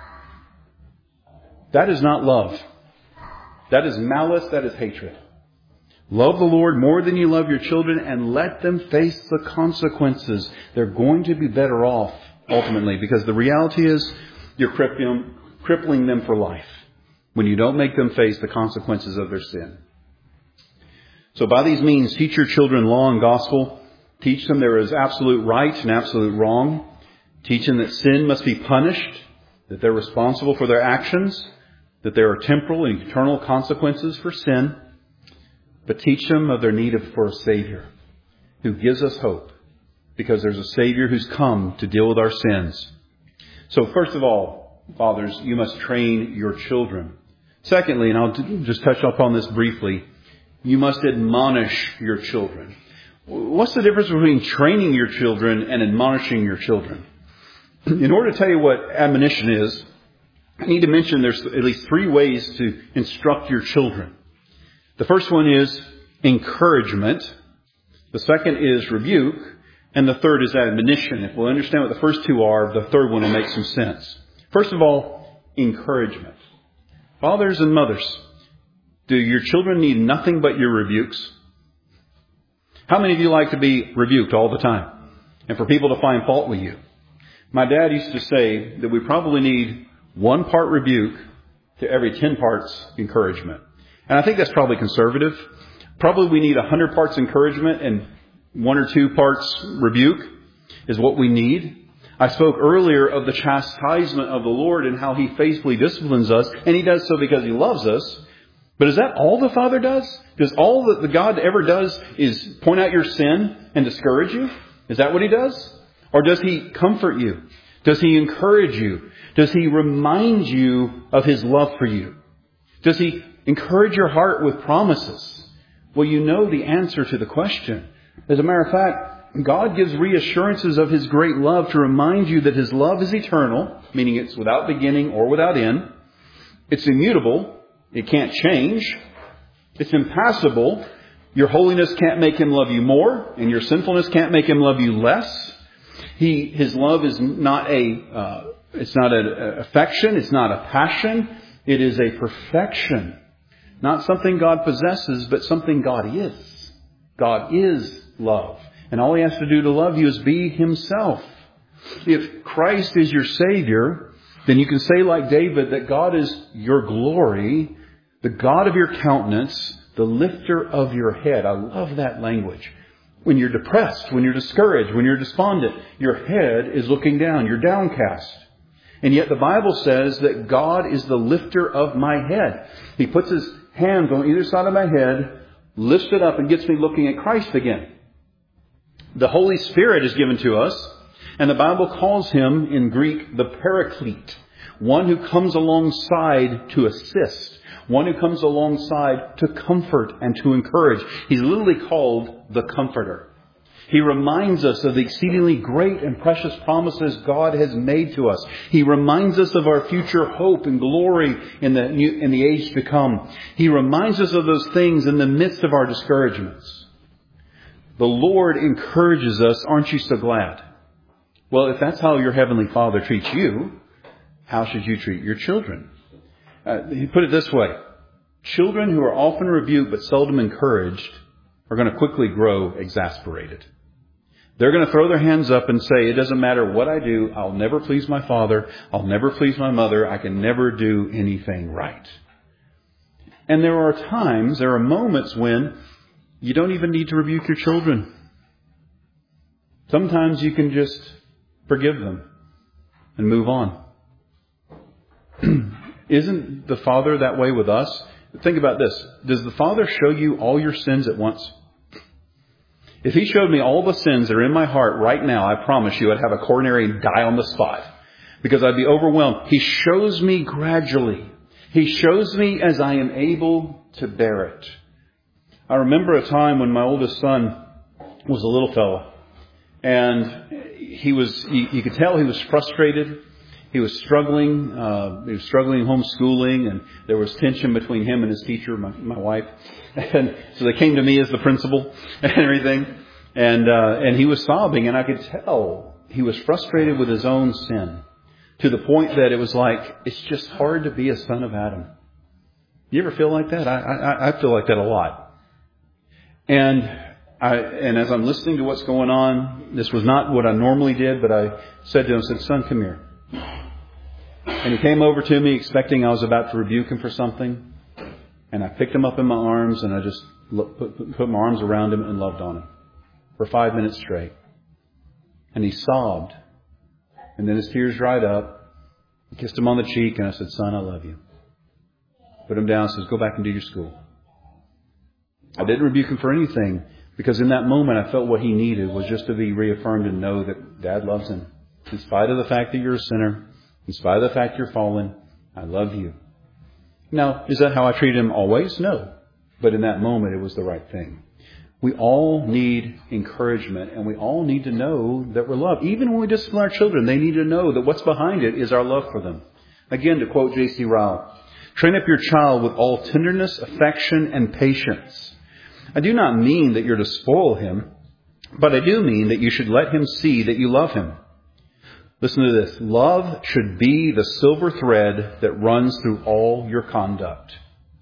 That is not love. That is malice. That is hatred. Love the Lord more than you love your children and let them face the consequences. They're going to be better off ultimately, because the reality is you're crippling, crippling them for life when you don't make them face the consequences of their sin. So by these means, teach your children law and gospel. Teach them there is absolute right and absolute wrong. Teach them that sin must be punished, that they're responsible for their actions, that there are temporal and eternal consequences for sin. But teach them of their need for a Savior who gives us hope, because there's a Savior who's come to deal with our sins. So first of all, fathers, you must train your children. Secondly, and I'll just touch upon this briefly, You must admonish your children. What's the difference between training your children and admonishing your children? In order to tell you what admonition is, I need to mention there's at least three ways to instruct your children. The first one is encouragement. The second is rebuke. And the third is admonition. If we'll understand what the first two are, the third one will make some sense. First of all, encouragement. Fathers and mothers, do your children need nothing but your rebukes? How many of you like to be rebuked all the time and for people to find fault with you? My dad used to say that we probably need one part rebuke to every ten parts encouragement. And I think that's probably conservative. Probably we need one hundred parts encouragement and one or two parts rebuke is what we need. I spoke earlier of the chastisement of the Lord and how He faithfully disciplines us. And He does so because He loves us. But is that all the Father does? Does all that the God ever does is point out your sin and discourage you? Is that what He does? Or does He comfort you? Does He encourage you? Does He remind you of His love for you? Does He encourage your heart with promises? Well, you know the answer to the question. As a matter of fact, God gives reassurances of His great love to remind you that His love is eternal, meaning it's without beginning or without end. It's immutable. It can't change. It's impassible. Your holiness can't make Him love you more, and your sinfulness can't make Him love you less. He, His love is not a, uh, it's not an affection. It's not a passion. It is a perfection. Not something God possesses, but something God is. God is love. And all He has to do to love you is be Himself. If Christ is your Savior, then you can say like David that God is your glory, the God of your countenance, the lifter of your head. I love that language. When you're depressed, when you're discouraged, when you're despondent, your head is looking down. You're downcast. And yet the Bible says that God is the lifter of my head. He puts His hands on either side of my head, lifts it up, and gets me looking at Christ again. The Holy Spirit is given to us, and the Bible calls Him in Greek the Paraclete, one who comes alongside to assist, one who comes alongside to comfort and to encourage. He's literally called the Comforter. He reminds us of the exceedingly great and precious promises God has made to us. He reminds us of our future hope and glory in the new, in the age to come. He reminds us of those things in the midst of our discouragements. The Lord encourages us. Aren't you so glad? Well, if that's how your Heavenly Father treats you, how should you treat your children? Uh, he put it this way. Children who are often rebuked but seldom encouraged are going to quickly grow exasperated. They're going to throw their hands up and say, it doesn't matter what I do. I'll never please my father. I'll never please my mother. I can never do anything right. And there are times, there are moments when you don't even need to rebuke your children. Sometimes you can just forgive them and move on. Isn't the Father that way with us? Think about this. Does the Father show you all your sins at once? If He showed me all the sins that are in my heart right now, I promise you I'd have a coronary and die on the spot because I'd be overwhelmed. He shows me gradually. He shows me as I am able to bear it. I remember a time when my oldest son was a little fella, and he was, you, you could tell he was frustrated. He was struggling. Uh, he was struggling homeschooling, and there was tension between him and his teacher, my, my wife. And so they came to me as the principal and everything. And uh, and he was sobbing, and I could tell he was frustrated with his own sin to the point that it was like it's just hard to be a son of Adam. You ever feel like that? I I, I feel like that a lot. And I and as I'm listening to what's going on, this was not what I normally did, but I said to him, I said, "Son, come here." And he came over to me expecting I was about to rebuke him for something. And I picked him up in my arms and I just put, put my arms around him and loved on him for five minutes straight. And he sobbed. And then his tears dried up. I kissed him on the cheek and I said, "Son, I love you." Put him down and says, "Go back and do your school." I didn't rebuke him for anything because in that moment I felt what he needed was just to be reaffirmed and know that Dad loves him. In spite of the fact that you're a sinner, in spite of the fact you're fallen, I love you. Now, is that how I treat him always? No. but in that moment it was the right thing. We all need encouragement, and we all need to know that we're loved. Even when we discipline our children, they need to know that what's behind it is our love for them. Again, to quote J C Ryle, train up your child with all tenderness, affection, and patience. I do not mean that you're to spoil him, but I do mean that you should let him see that you love him. Listen to this. Love should be the silver thread that runs through all your conduct.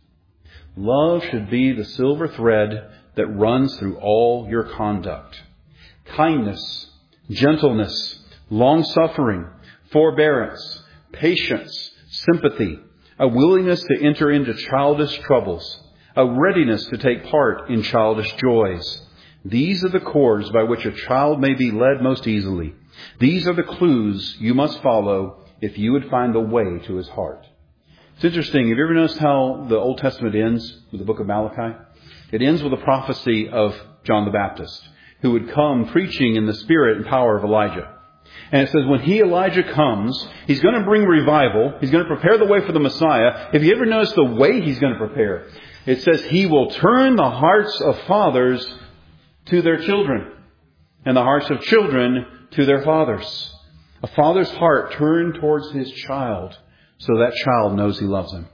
Love should be the silver thread that runs through all your conduct. Kindness, gentleness, long-suffering, forbearance, patience, sympathy, a willingness to enter into childish troubles, a readiness to take part in childish joys. These are the cords by which a child may be led most easily. These are the clues you must follow if you would find the way to his heart. It's interesting. Have you ever noticed how the Old Testament ends with the book of Malachi? It ends with a prophecy of John the Baptist, who would come preaching in the spirit and power of Elijah. And it says when he, Elijah, comes, he's going to bring revival. He's going to prepare the way for the Messiah. Have you ever noticed the way he's going to prepare? It says he will turn the hearts of fathers to their children, and the hearts of children to their fathers. A father's heart turned towards his child so that child knows he loves him.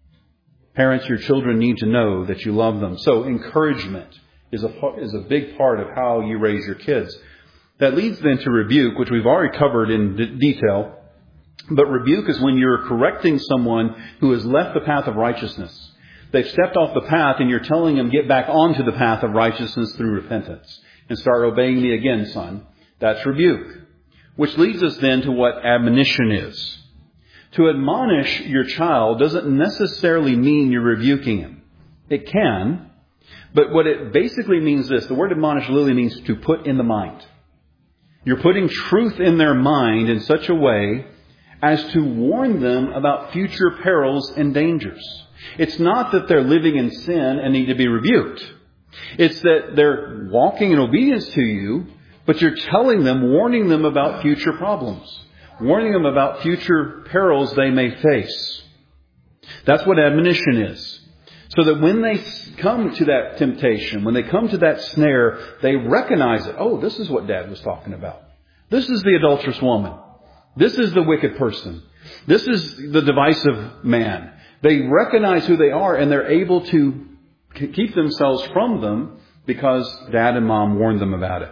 Parents, your children need to know that you love them. So encouragement is a, is a big part of how you raise your kids. That leads then to rebuke, which we've already covered in d- detail. But rebuke is when you're correcting someone who has left the path of righteousness. They've stepped off the path and you're telling them get back onto the path of righteousness through repentance and start obeying me again, son. That's rebuke. Which leads us then to what admonition is. To admonish your child doesn't necessarily mean you're rebuking him. It can, but what it basically means this. The word admonish literally means to put in the mind. You're putting truth in their mind in such a way as to warn them about future perils and dangers. It's not that they're living in sin and need to be rebuked. It's that they're walking in obedience to you, but you're telling them, warning them about future problems. Warning them about future perils they may face. That's what admonition is. So that when they come to that temptation, when they come to that snare, they recognize it. Oh, this is what Dad was talking about. This is the adulterous woman. This is the wicked person. This is the divisive man. They recognize who they are and they're able to keep themselves from them because Dad and Mom warned them about it.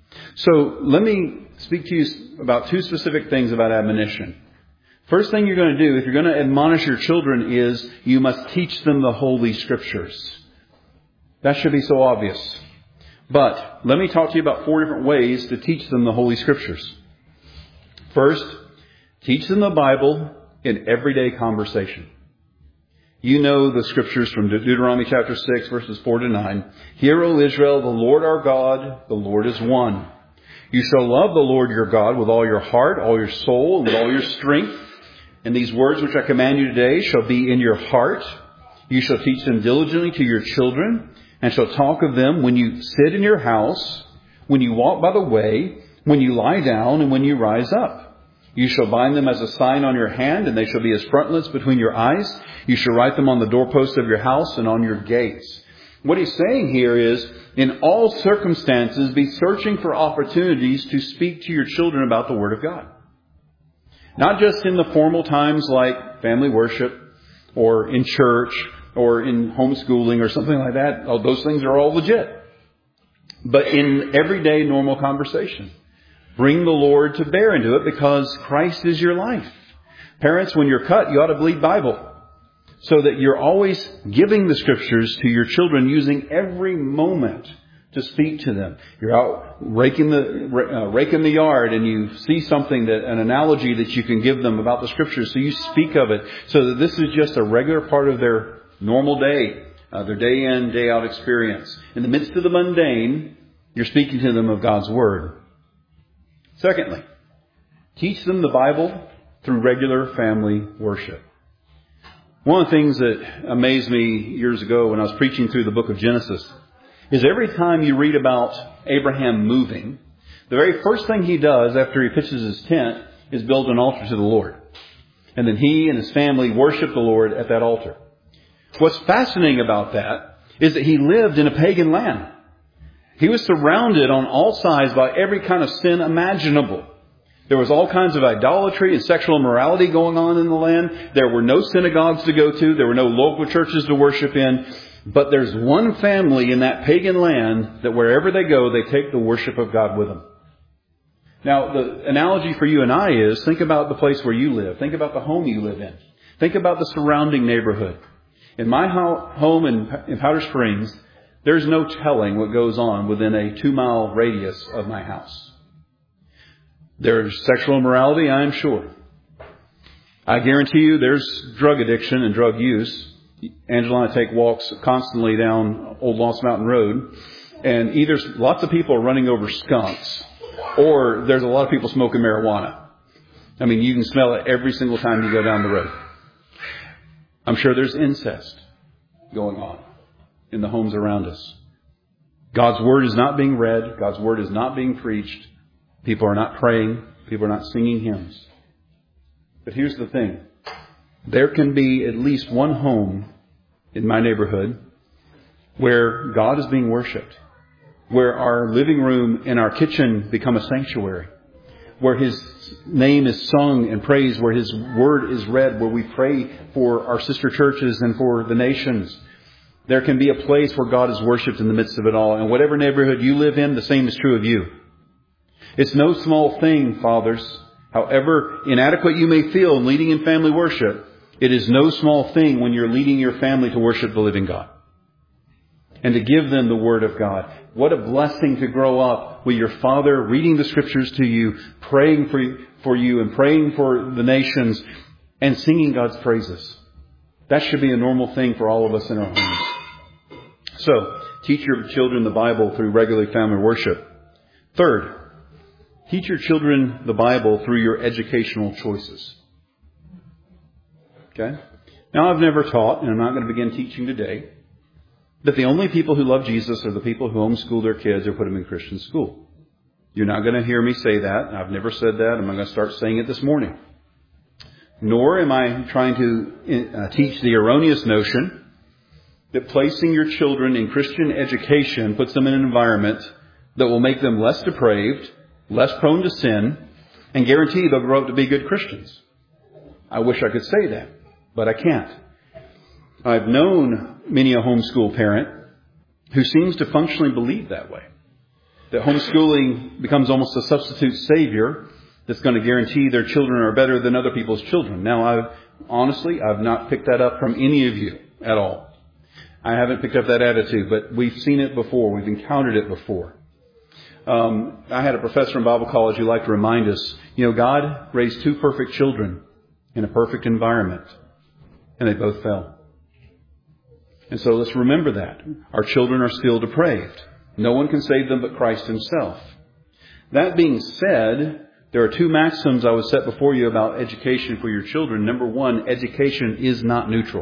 So let me speak to you about two specific things about admonition. First thing you're going to do if you're going to admonish your children is you must teach them the Holy Scriptures. That should be so obvious. But let me talk to you about four different ways to teach them the Holy Scriptures. First, teach them the Bible in everyday conversation. You know the Scriptures from Deuteronomy chapter six, verses four to nine. Hear, O Israel, the Lord our God, the Lord is one. You shall love the Lord your God with all your heart, all your soul, and with all your strength. And these words which I command you today shall be in your heart. You shall teach them diligently to your children, and shall talk of them when you sit in your house, when you walk by the way, when you lie down, and when you rise up. You shall bind them as a sign on your hand, and they shall be as frontlets between your eyes. You shall write them on the doorposts of your house and on your gates. What he's saying here is, in all circumstances, be searching for opportunities to speak to your children about the Word of God. Not just in the formal times like family worship or in church or in homeschooling or something like that. Oh, those things are all legit. But in everyday normal conversation. Bring the Lord to bear into it because Christ is your life. Parents, when you're cut, you ought to bleed Bible. So that you're always giving the Scriptures to your children using every moment to speak to them. You're out raking the uh, raking the yard and you see something, that an analogy that you can give them about the Scriptures. So you speak of it so that this is just a regular part of their normal day, uh, their day in, day out experience. In the midst of the mundane, you're speaking to them of God's Word. Secondly, teach them the Bible through regular family worship. One of the things that amazed me years ago when I was preaching through the book of Genesis is every time you read about Abraham moving, the very first thing he does after he pitches his tent is build an altar to the Lord. And then he and his family worship the Lord at that altar. What's fascinating about that is that he lived in a pagan land. He was surrounded on all sides by every kind of sin imaginable. There was all kinds of idolatry and sexual immorality going on in the land. There were no synagogues to go to. There were no local churches to worship in. But there's one family in that pagan land that wherever they go, they take the worship of God with them. Now, the analogy for you and I is, think about the place where you live. Think about the home you live in. Think about the surrounding neighborhood. In my ho- home in, in Powder Springs, there's no telling what goes on within a two-mile radius of my house. There's sexual immorality, I am sure. I guarantee you there's drug addiction and drug use. Angela and I take walks constantly down Old Lost Mountain Road, and either lots of people are running over skunks, or there's a lot of people smoking marijuana. I mean, you can smell it every single time you go down the road. I'm sure there's incest going on in the homes around us. God's Word is not being read. God's Word is not being preached. People are not praying. People are not singing hymns. But here's the thing. There can be at least one home in my neighborhood where God is being worshipped, where our living room and our kitchen become a sanctuary, where His name is sung and praised, where His Word is read, where we pray for our sister churches and for the nations. There can be a place where God is worshipped in the midst of it all. And whatever neighborhood you live in, the same is true of you. It's no small thing, fathers. However inadequate you may feel in leading in family worship, it is no small thing when you're leading your family to worship the living God and to give them the Word of God. What a blessing to grow up with your father reading the Scriptures to you, praying for you, for you and praying for the nations and singing God's praises. That should be a normal thing for all of us in our homes. So, teach your children the Bible through regular family worship. Third, teach your children the Bible through your educational choices. Okay? Now, I've never taught, and I'm not going to begin teaching today, that the only people who love Jesus are the people who homeschool their kids or put them in Christian school. You're not going to hear me say that. I've never said that. I'm not going to start saying it this morning. Nor am I trying to uh, teach the erroneous notion that placing your children in Christian education puts them in an environment that will make them less depraved, less prone to sin, and guarantee they'll grow up to be good Christians. I wish I could say that, but I can't. I've known many a homeschool parent who seems to functionally believe that way. That homeschooling becomes almost a substitute savior that's going to guarantee their children are better than other people's children. Now, I've, honestly, I've not picked that up from any of you at all. I haven't picked up that attitude, but we've seen it before. We've encountered it before. Um, I had a professor in Bible college who liked to remind us, you know, God raised two perfect children in a perfect environment, and they both fell. And so let's remember that. Our children are still depraved. No one can save them but Christ Himself. That being said, there are two maxims I would set before you about education for your children. Number one, education is not neutral.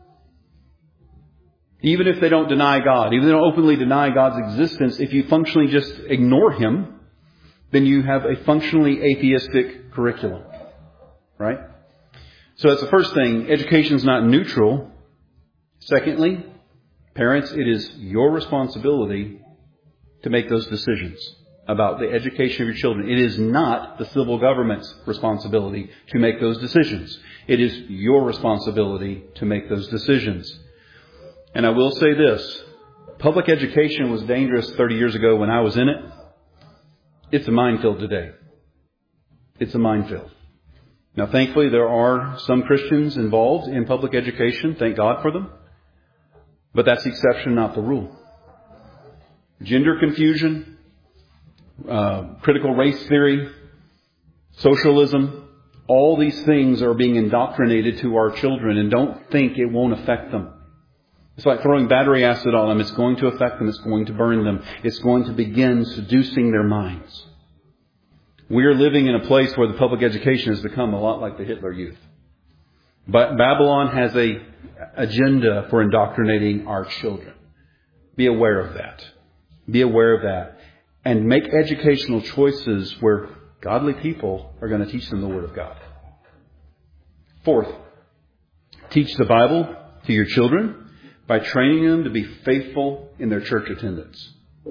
Even if they don't deny God, even if they don't openly deny God's existence, if you functionally just ignore Him, then you have a functionally atheistic curriculum. Right? So that's the first thing. Education is not neutral. Secondly, parents, it is your responsibility to make those decisions about the education of your children. It is not the civil government's responsibility to make those decisions. It is your responsibility to make those decisions. And I will say this, public education was dangerous thirty years ago when I was in it. It's a minefield today. It's a minefield. Now, thankfully, there are some Christians involved in public education. Thank God for them. But that's the exception, not the rule. Gender confusion, uh, critical race theory, socialism, all these things are being indoctrinated to our children, and don't think it won't affect them. It's like throwing battery acid on them. It's going to affect them. It's going to burn them. It's going to begin seducing their minds. We are living in a place where the public education has become a lot like the Hitler Youth. But Babylon has a agenda for indoctrinating our children. Be aware of that. Be aware of that. And make educational choices where godly people are going to teach them the Word of God. Fourth, teach the Bible to your children by training them to be faithful in their church attendance.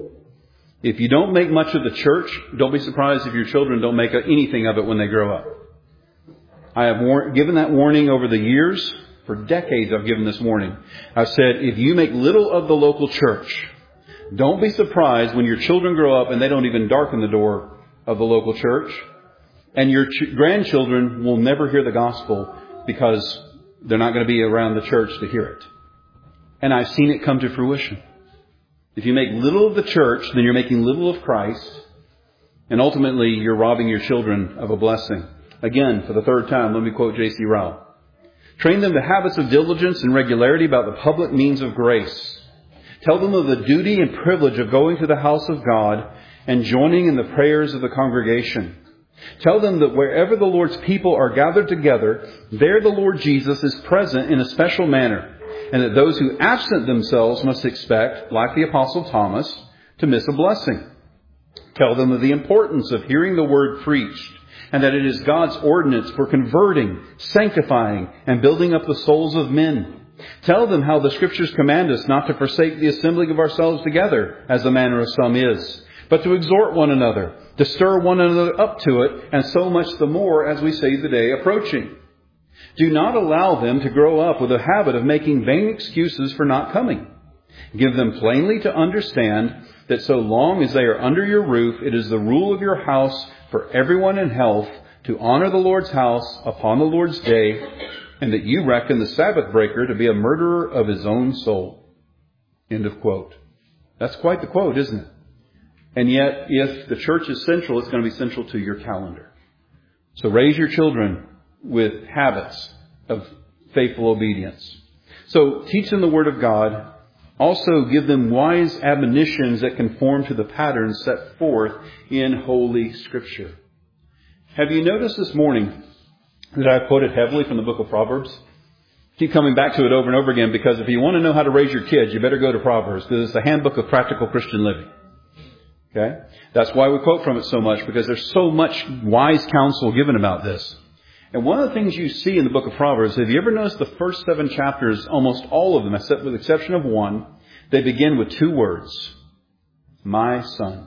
If you don't make much of the church, don't be surprised if your children don't make anything of it when they grow up. I have war- given that warning over the years. For decades I've given this warning. I've said, if you make little of the local church, don't be surprised when your children grow up and they don't even darken the door of the local church. And your ch- grandchildren will never hear the gospel because they're not going to be around the church to hear it. And I've seen it come to fruition. If you make little of the church, then you're making little of Christ. And ultimately, you're robbing your children of a blessing. Again, for the third time, let me quote J C Ryle. Train them to habits of diligence and regularity about the public means of grace. Tell them of the duty and privilege of going to the house of God and joining in the prayers of the congregation. Tell them that wherever the Lord's people are gathered together, there the Lord Jesus is present in a special manner, and that those who absent themselves must expect, like the Apostle Thomas, to miss a blessing. Tell them of the importance of hearing the word preached, and that it is God's ordinance for converting, sanctifying, and building up the souls of men. Tell them how the Scriptures command us not to forsake the assembling of ourselves together, as the manner of some is, but to exhort one another, to stir one another up to it, and so much the more as we see the day approaching. Do not allow them to grow up with a habit of making vain excuses for not coming. Give them plainly to understand that so long as they are under your roof, it is the rule of your house for everyone in health to honor the Lord's house upon the Lord's day, and that you reckon the Sabbath breaker to be a murderer of his own soul. End of quote. That's quite the quote, isn't it? And yet, if the church is central, it's going to be central to your calendar. So raise your children with habits of faithful obedience. So teach them the Word of God. Also give them wise admonitions that conform to the patterns set forth in Holy Scripture. Have you noticed this morning that I've quoted heavily from the book of Proverbs? Keep coming back to it over and over again, because if you want to know how to raise your kids, you better go to Proverbs, because it's the handbook of practical Christian living. Okay? That's why we quote from it so much, because there's so much wise counsel given about this. And one of the things you see in the book of Proverbs, have you ever noticed the first seven chapters, almost all of them, except with the exception of one, they begin with two words. My son.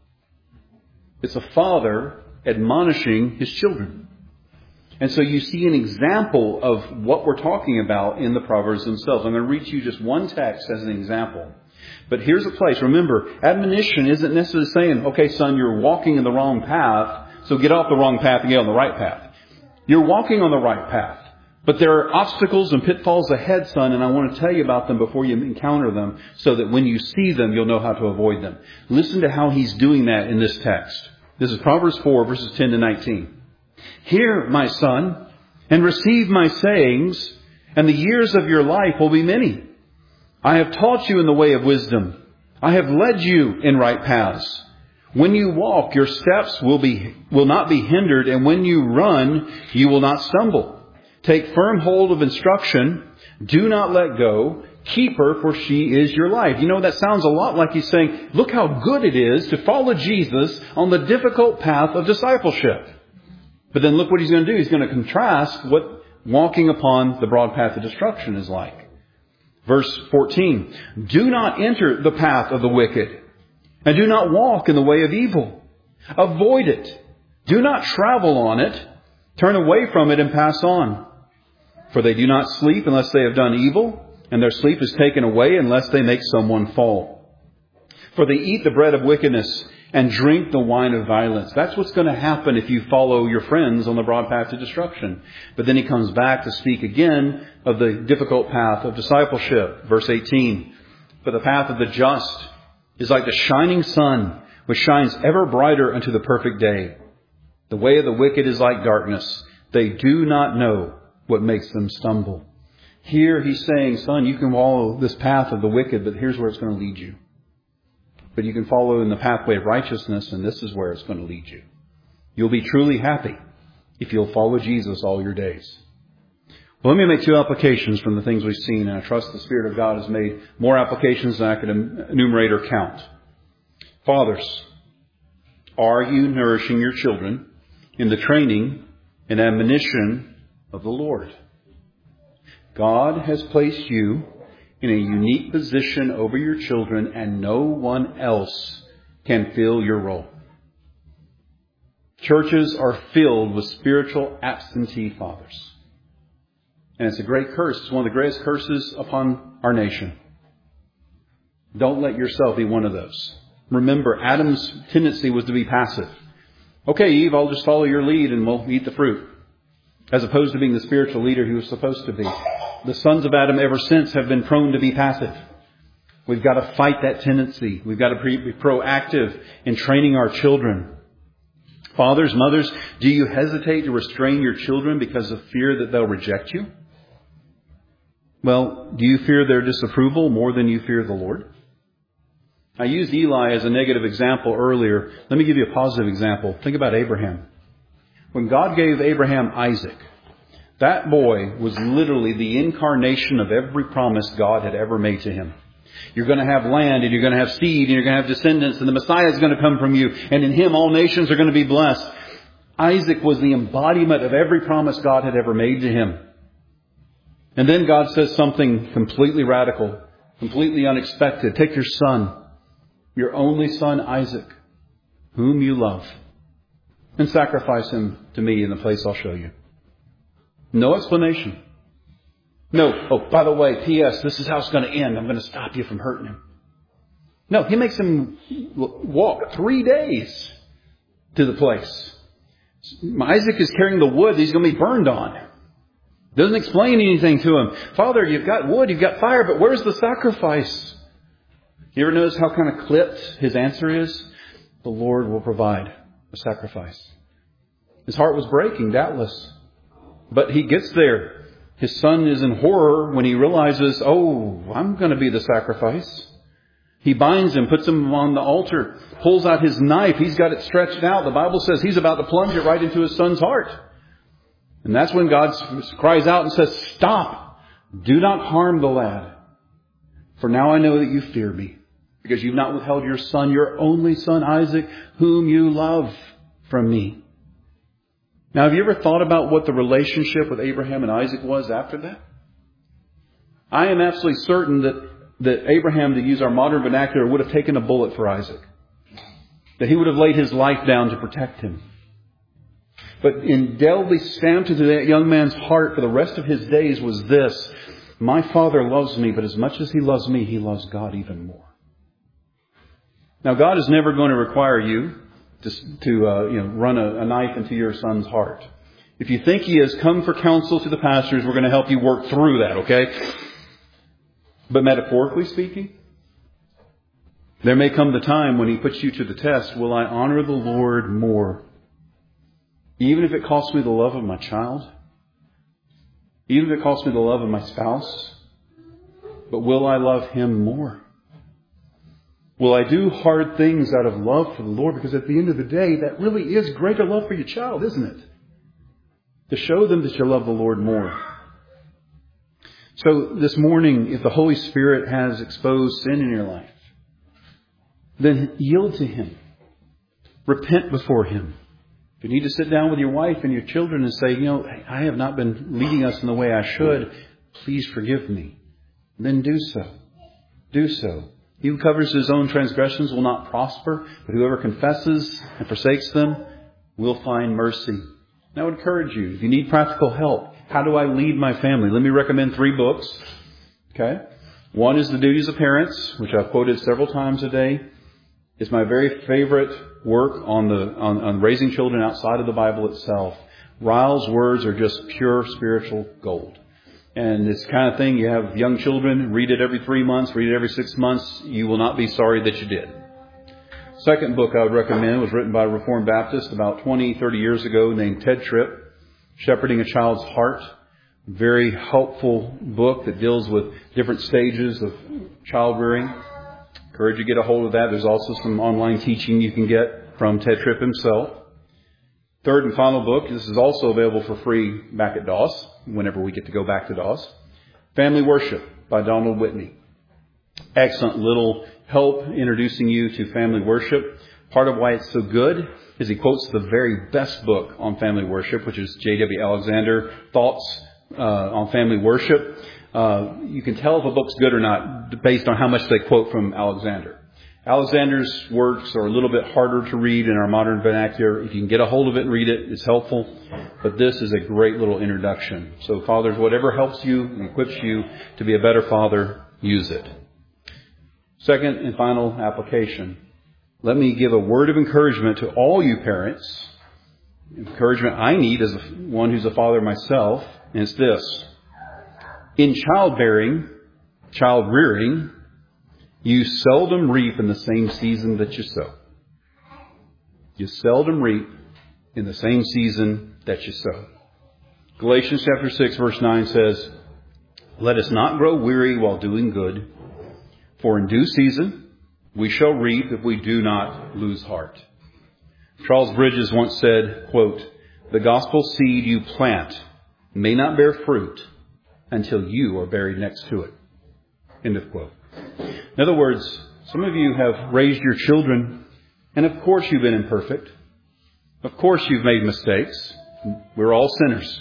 It's a father admonishing his children. And so you see an example of what we're talking about in the Proverbs themselves. I'm going to read you just one text as an example. But here's a place. Remember, admonition isn't necessarily saying, okay, son, you're walking in the wrong path, so get off the wrong path and get on the right path. You're walking on the right path. But there are obstacles and pitfalls ahead, son, and I want to tell you about them before you encounter them, so that when you see them, you'll know how to avoid them. Listen to how he's doing that in this text. This is Proverbs four, verses ten to nineteen. Hear, my son, and receive my sayings, and the years of your life will be many. I have taught you in the way of wisdom. I have led you in right paths. When you walk, your steps will be will not be hindered, and when you run, you will not stumble. Take firm hold of instruction. Do not let go. Keep her, for she is your life. You know, that sounds a lot like he's saying, look how good it is to follow Jesus on the difficult path of discipleship. But then look what he's going to do. He's going to contrast what walking upon the broad path of destruction is like. Verse fourteen, do not enter the path of the wicked, and do not walk in the way of evil. Avoid it. Do not travel on it. Turn away from it and pass on. For they do not sleep unless they have done evil, and their sleep is taken away unless they make someone fall. For they eat the bread of wickedness and drink the wine of violence. That's what's going to happen if you follow your friends on the broad path to destruction. But then he comes back to speak again of the difficult path of discipleship. Verse eighteen, for the path of the just is like the shining sun, which shines ever brighter unto the perfect day. The way of the wicked is like darkness. They do not know what makes them stumble. Here he's saying, son, you can follow this path of the wicked, but here's where it's going to lead you. But you can follow in the pathway of righteousness, and this is where it's going to lead you. You'll be truly happy if you'll follow Jesus all your days. Well, let me make two applications from the things we've seen, and I trust the Spirit of God has made more applications than I could enumerate or count. Fathers, are you nourishing your children in the training and admonition of the Lord? God has placed you in a unique position over your children, and no one else can fill your role. Churches are filled with spiritual absentee fathers. And it's a great curse. It's one of the greatest curses upon our nation. Don't let yourself be one of those. Remember, Adam's tendency was to be passive. Okay, Eve, I'll just follow your lead and we'll eat the fruit. As opposed to being the spiritual leader he was supposed to be. The sons of Adam ever since have been prone to be passive. We've got to fight that tendency. We've got to be proactive in training our children. Fathers, mothers, do you hesitate to restrain your children because of fear that they'll reject you? Well, do you fear their disapproval more than you fear the Lord? I used Eli as a negative example earlier. Let me give you a positive example. Think about Abraham. When God gave Abraham Isaac, that boy was literally the incarnation of every promise God had ever made to him. You're going to have land, and you're going to have seed, and you're going to have descendants, and the Messiah is going to come from you. And in him, all nations are going to be blessed. Isaac was the embodiment of every promise God had ever made to him. And then God says something completely radical, completely unexpected. Take your son, your only son Isaac, whom you love, and sacrifice him to me in the place I'll show you. No explanation. No, oh, by the way, P S, this is how it's going to end. I'm going to stop you from hurting him. No, he makes him walk three days to the place. Isaac is carrying the wood that he's going to be burned on. Doesn't explain anything to him. Father, you've got wood, you've got fire, but where's the sacrifice? You ever notice how kind of clipped his answer is? The Lord will provide a sacrifice. His heart was breaking, doubtless. But he gets there. His son is in horror when he realizes, oh, I'm going to be the sacrifice. He binds him, puts him on the altar, pulls out his knife. He's got it stretched out. The Bible says he's about to plunge it right into his son's heart. And that's when God cries out and says, stop. Do not harm the lad. For now I know that you fear me, because you've not withheld your son, your only son Isaac, whom you love, from me. Now, have you ever thought about what the relationship with Abraham and Isaac was after that? I am absolutely certain that, that Abraham, to use our modern vernacular, would have taken a bullet for Isaac. That he would have laid his life down to protect him. But indelibly stamped into that young man's heart for the rest of his days was this: my father loves me, but as much as he loves me, he loves God even more. Now, God is never going to require you to, to uh, you know, run a, a knife into your son's heart. If you think he has come for counsel to the pastors, we're going to help you work through that, okay? But metaphorically speaking, there may come the time when he puts you to the test. Will I honor the Lord more? Even if it costs me the love of my child? Even if it costs me the love of my spouse? But will I love him more? Will I do hard things out of love for the Lord? Because at the end of the day, that really is greater love for your child, isn't it? To show them that you love the Lord more. So this morning, if the Holy Spirit has exposed sin in your life, then yield to Him. Repent before Him. If you need to sit down with your wife and your children and say, you know, I have not been leading us in the way I should. Please forgive me. Then do so. Do so. He who covers his own transgressions will not prosper, but whoever confesses and forsakes them will find mercy. And I would encourage you, if you need practical help, how do I lead my family? Let me recommend three books. Okay. One is The Duties of Parents, which I've quoted several times today. It's my very favorite work on the on, on raising children outside of the Bible itself. Ryle's words are just pure spiritual gold. And it's the kind of thing, you have young children, read it every three months, read it every six months. You will not be sorry that you did. Second book I would recommend was written by a Reformed Baptist about twenty, thirty years ago named Ted Tripp, Shepherding a Child's Heart. Very helpful book that deals with different stages of child rearing. Encourage you to get a hold of that. There's also some online teaching you can get from Ted Tripp himself. Third and final book, this is also available for free back at Doss, whenever we get to go back to Doss. Family Worship by Donald Whitney. Excellent little help introducing you to family worship. Part of why it's so good is he quotes the very best book on family worship, which is J W Alexander, Thoughts uh, on Family Worship. Uh, you can tell if a book's good or not based on how much they quote from Alexander. Alexander's works are a little bit harder to read in our modern vernacular. If you can get a hold of it and read it, it's helpful. But this is a great little introduction. So fathers, whatever helps you and equips you to be a better father, use it. Second and final application. Let me give a word of encouragement to all you parents. Encouragement I need as one who's a father myself. And it's this. In childbearing, child rearing, you seldom reap in the same season that you sow. You seldom reap in the same season that you sow. Galatians chapter six verse nine says, let us not grow weary while doing good, for in due season we shall reap if we do not lose heart. Charles Bridges once said, quote, the gospel seed you plant may not bear fruit until you are buried next to it. End of quote. In other words, some of you have raised your children, and of course you've been imperfect. Of course you've made mistakes. We're all sinners.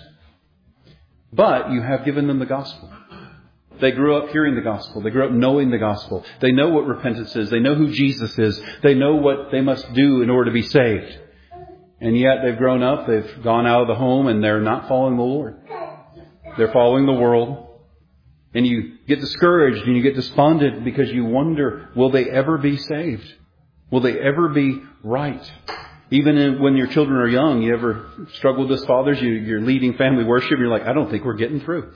But you have given them the gospel. They grew up hearing the gospel. They grew up knowing the gospel. They know what repentance is. They know who Jesus is. They know what they must do in order to be saved. And yet they've grown up. They've gone out of the home and they're not following the Lord. They're following the world. And you get discouraged and you get despondent because you wonder, will they ever be saved? Will they ever be right? Even in, when your children are young, you ever struggle with this, fathers? You, you're leading family worship and you're like, I don't think we're getting through.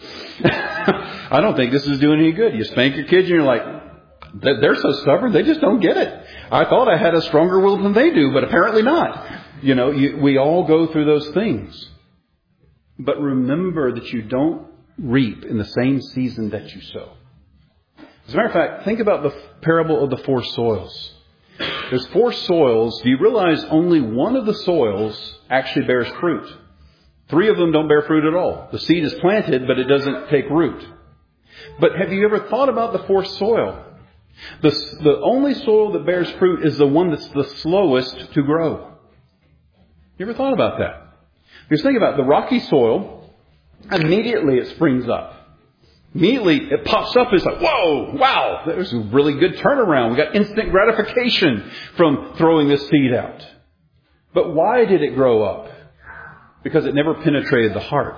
I don't think this is doing any good. You spank your kids and you're like, they're so stubborn, they just don't get it. I thought I had a stronger will than they do, but apparently not. You know, you, we all go through those things. But remember that you don't reap in the same season that you sow. As a matter of fact, think about the parable of the four soils. There's four soils. Do you realize only one of the soils actually bears fruit? Three of them don't bear fruit at all. The seed is planted, but it doesn't take root. But have you ever thought about the fourth soil? The, the only soil that bears fruit is the one that's the slowest to grow. You ever thought about that? Because think about it, the rocky soil, immediately it springs up. Immediately it pops up. It's like, whoa, wow, that was a really good turnaround. We got instant gratification from throwing this seed out. But why did it grow up? Because it never penetrated the heart.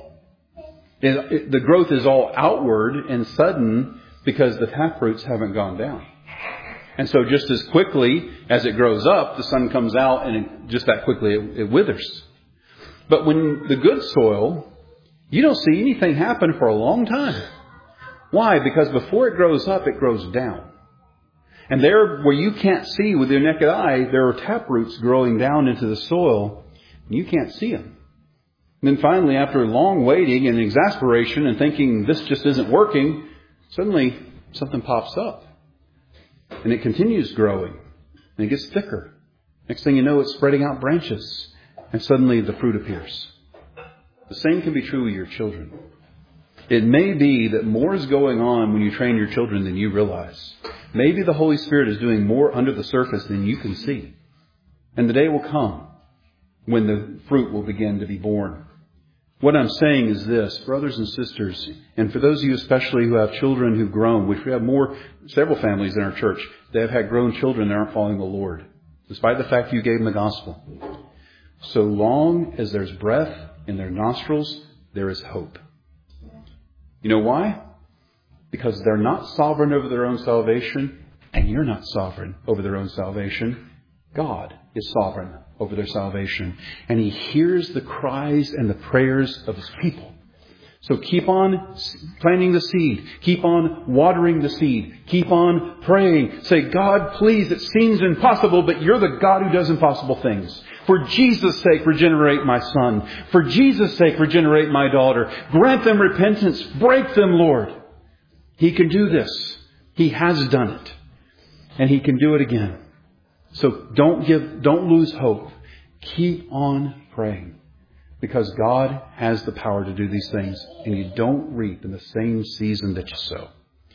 It, it, the growth is all outward and sudden because the taproots haven't gone down. And so just as quickly as it grows up, the sun comes out and it, just that quickly it, it withers. But when the good soil, you don't see anything happen for a long time. Why? Because before it grows up, it grows down. And there, where you can't see with your naked eye, there are taproots growing down into the soil, and you can't see them. And then finally, after long waiting and exasperation and thinking this just isn't working, suddenly something pops up. And it continues growing. And it gets thicker. Next thing you know, it's spreading out branches. And suddenly the fruit appears. The same can be true with your children. It may be that more is going on when you train your children than you realize. Maybe the Holy Spirit is doing more under the surface than you can see. And the day will come when the fruit will begin to be born. What I'm saying is this, brothers and sisters, and for those of you especially who have children who've grown, which we have more, several families in our church, they have had grown children that aren't following the Lord, despite the fact you gave them the gospel. So long as there's breath in their nostrils, there is hope. You know why? Because they're not sovereign over their own salvation, and you're not sovereign over their own salvation. God is sovereign over their salvation. And He hears the cries and the prayers of His people. So keep on planting the seed. Keep on watering the seed. Keep on praying. Say, God, please, it seems impossible, but you're the God who does impossible things. For Jesus' sake, regenerate my son. For Jesus' sake, regenerate my daughter. Grant them repentance. Break them, Lord. He can do this. He has done it. And He can do it again. So don't give, don't lose hope. Keep on praying. Because God has the power to do these things. And you don't reap in the same season that you sow.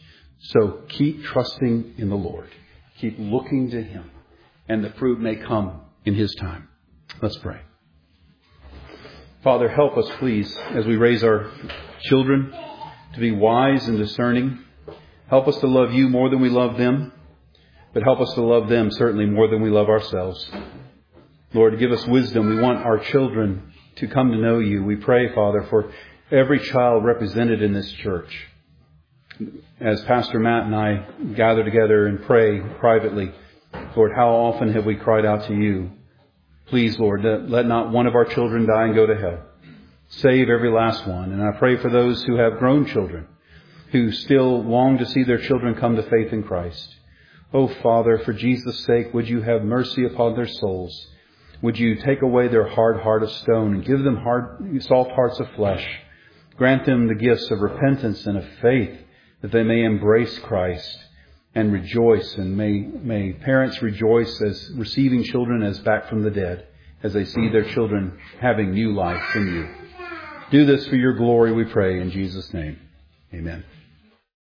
So keep trusting in the Lord. Keep looking to Him. And the fruit may come in His time. Let's pray. Father, help us, please, as we raise our children. to be wise and discerning. Help us to love you more than we love them, but help us to love them certainly more than we love ourselves. Lord, give us wisdom. We want our children to come to know you. We pray, Father, for every child represented in this church. As Pastor Matt and I gather together and pray privately, Lord, how often have we cried out to you? Please, Lord, let not one of our children die and go to hell. Save every last one. And I pray for those who have grown children, who still long to see their children come to faith in Christ. Oh, Father, for Jesus' sake, would you have mercy upon their souls? Would you take away their hard heart of stone and give them hard, soft hearts of flesh? Grant them the gifts of repentance and of faith, that they may embrace Christ and rejoice. And may, may parents rejoice as receiving children as back from the dead, as they see their children having new life in you. Do this for your glory, we pray, in Jesus' name. Amen.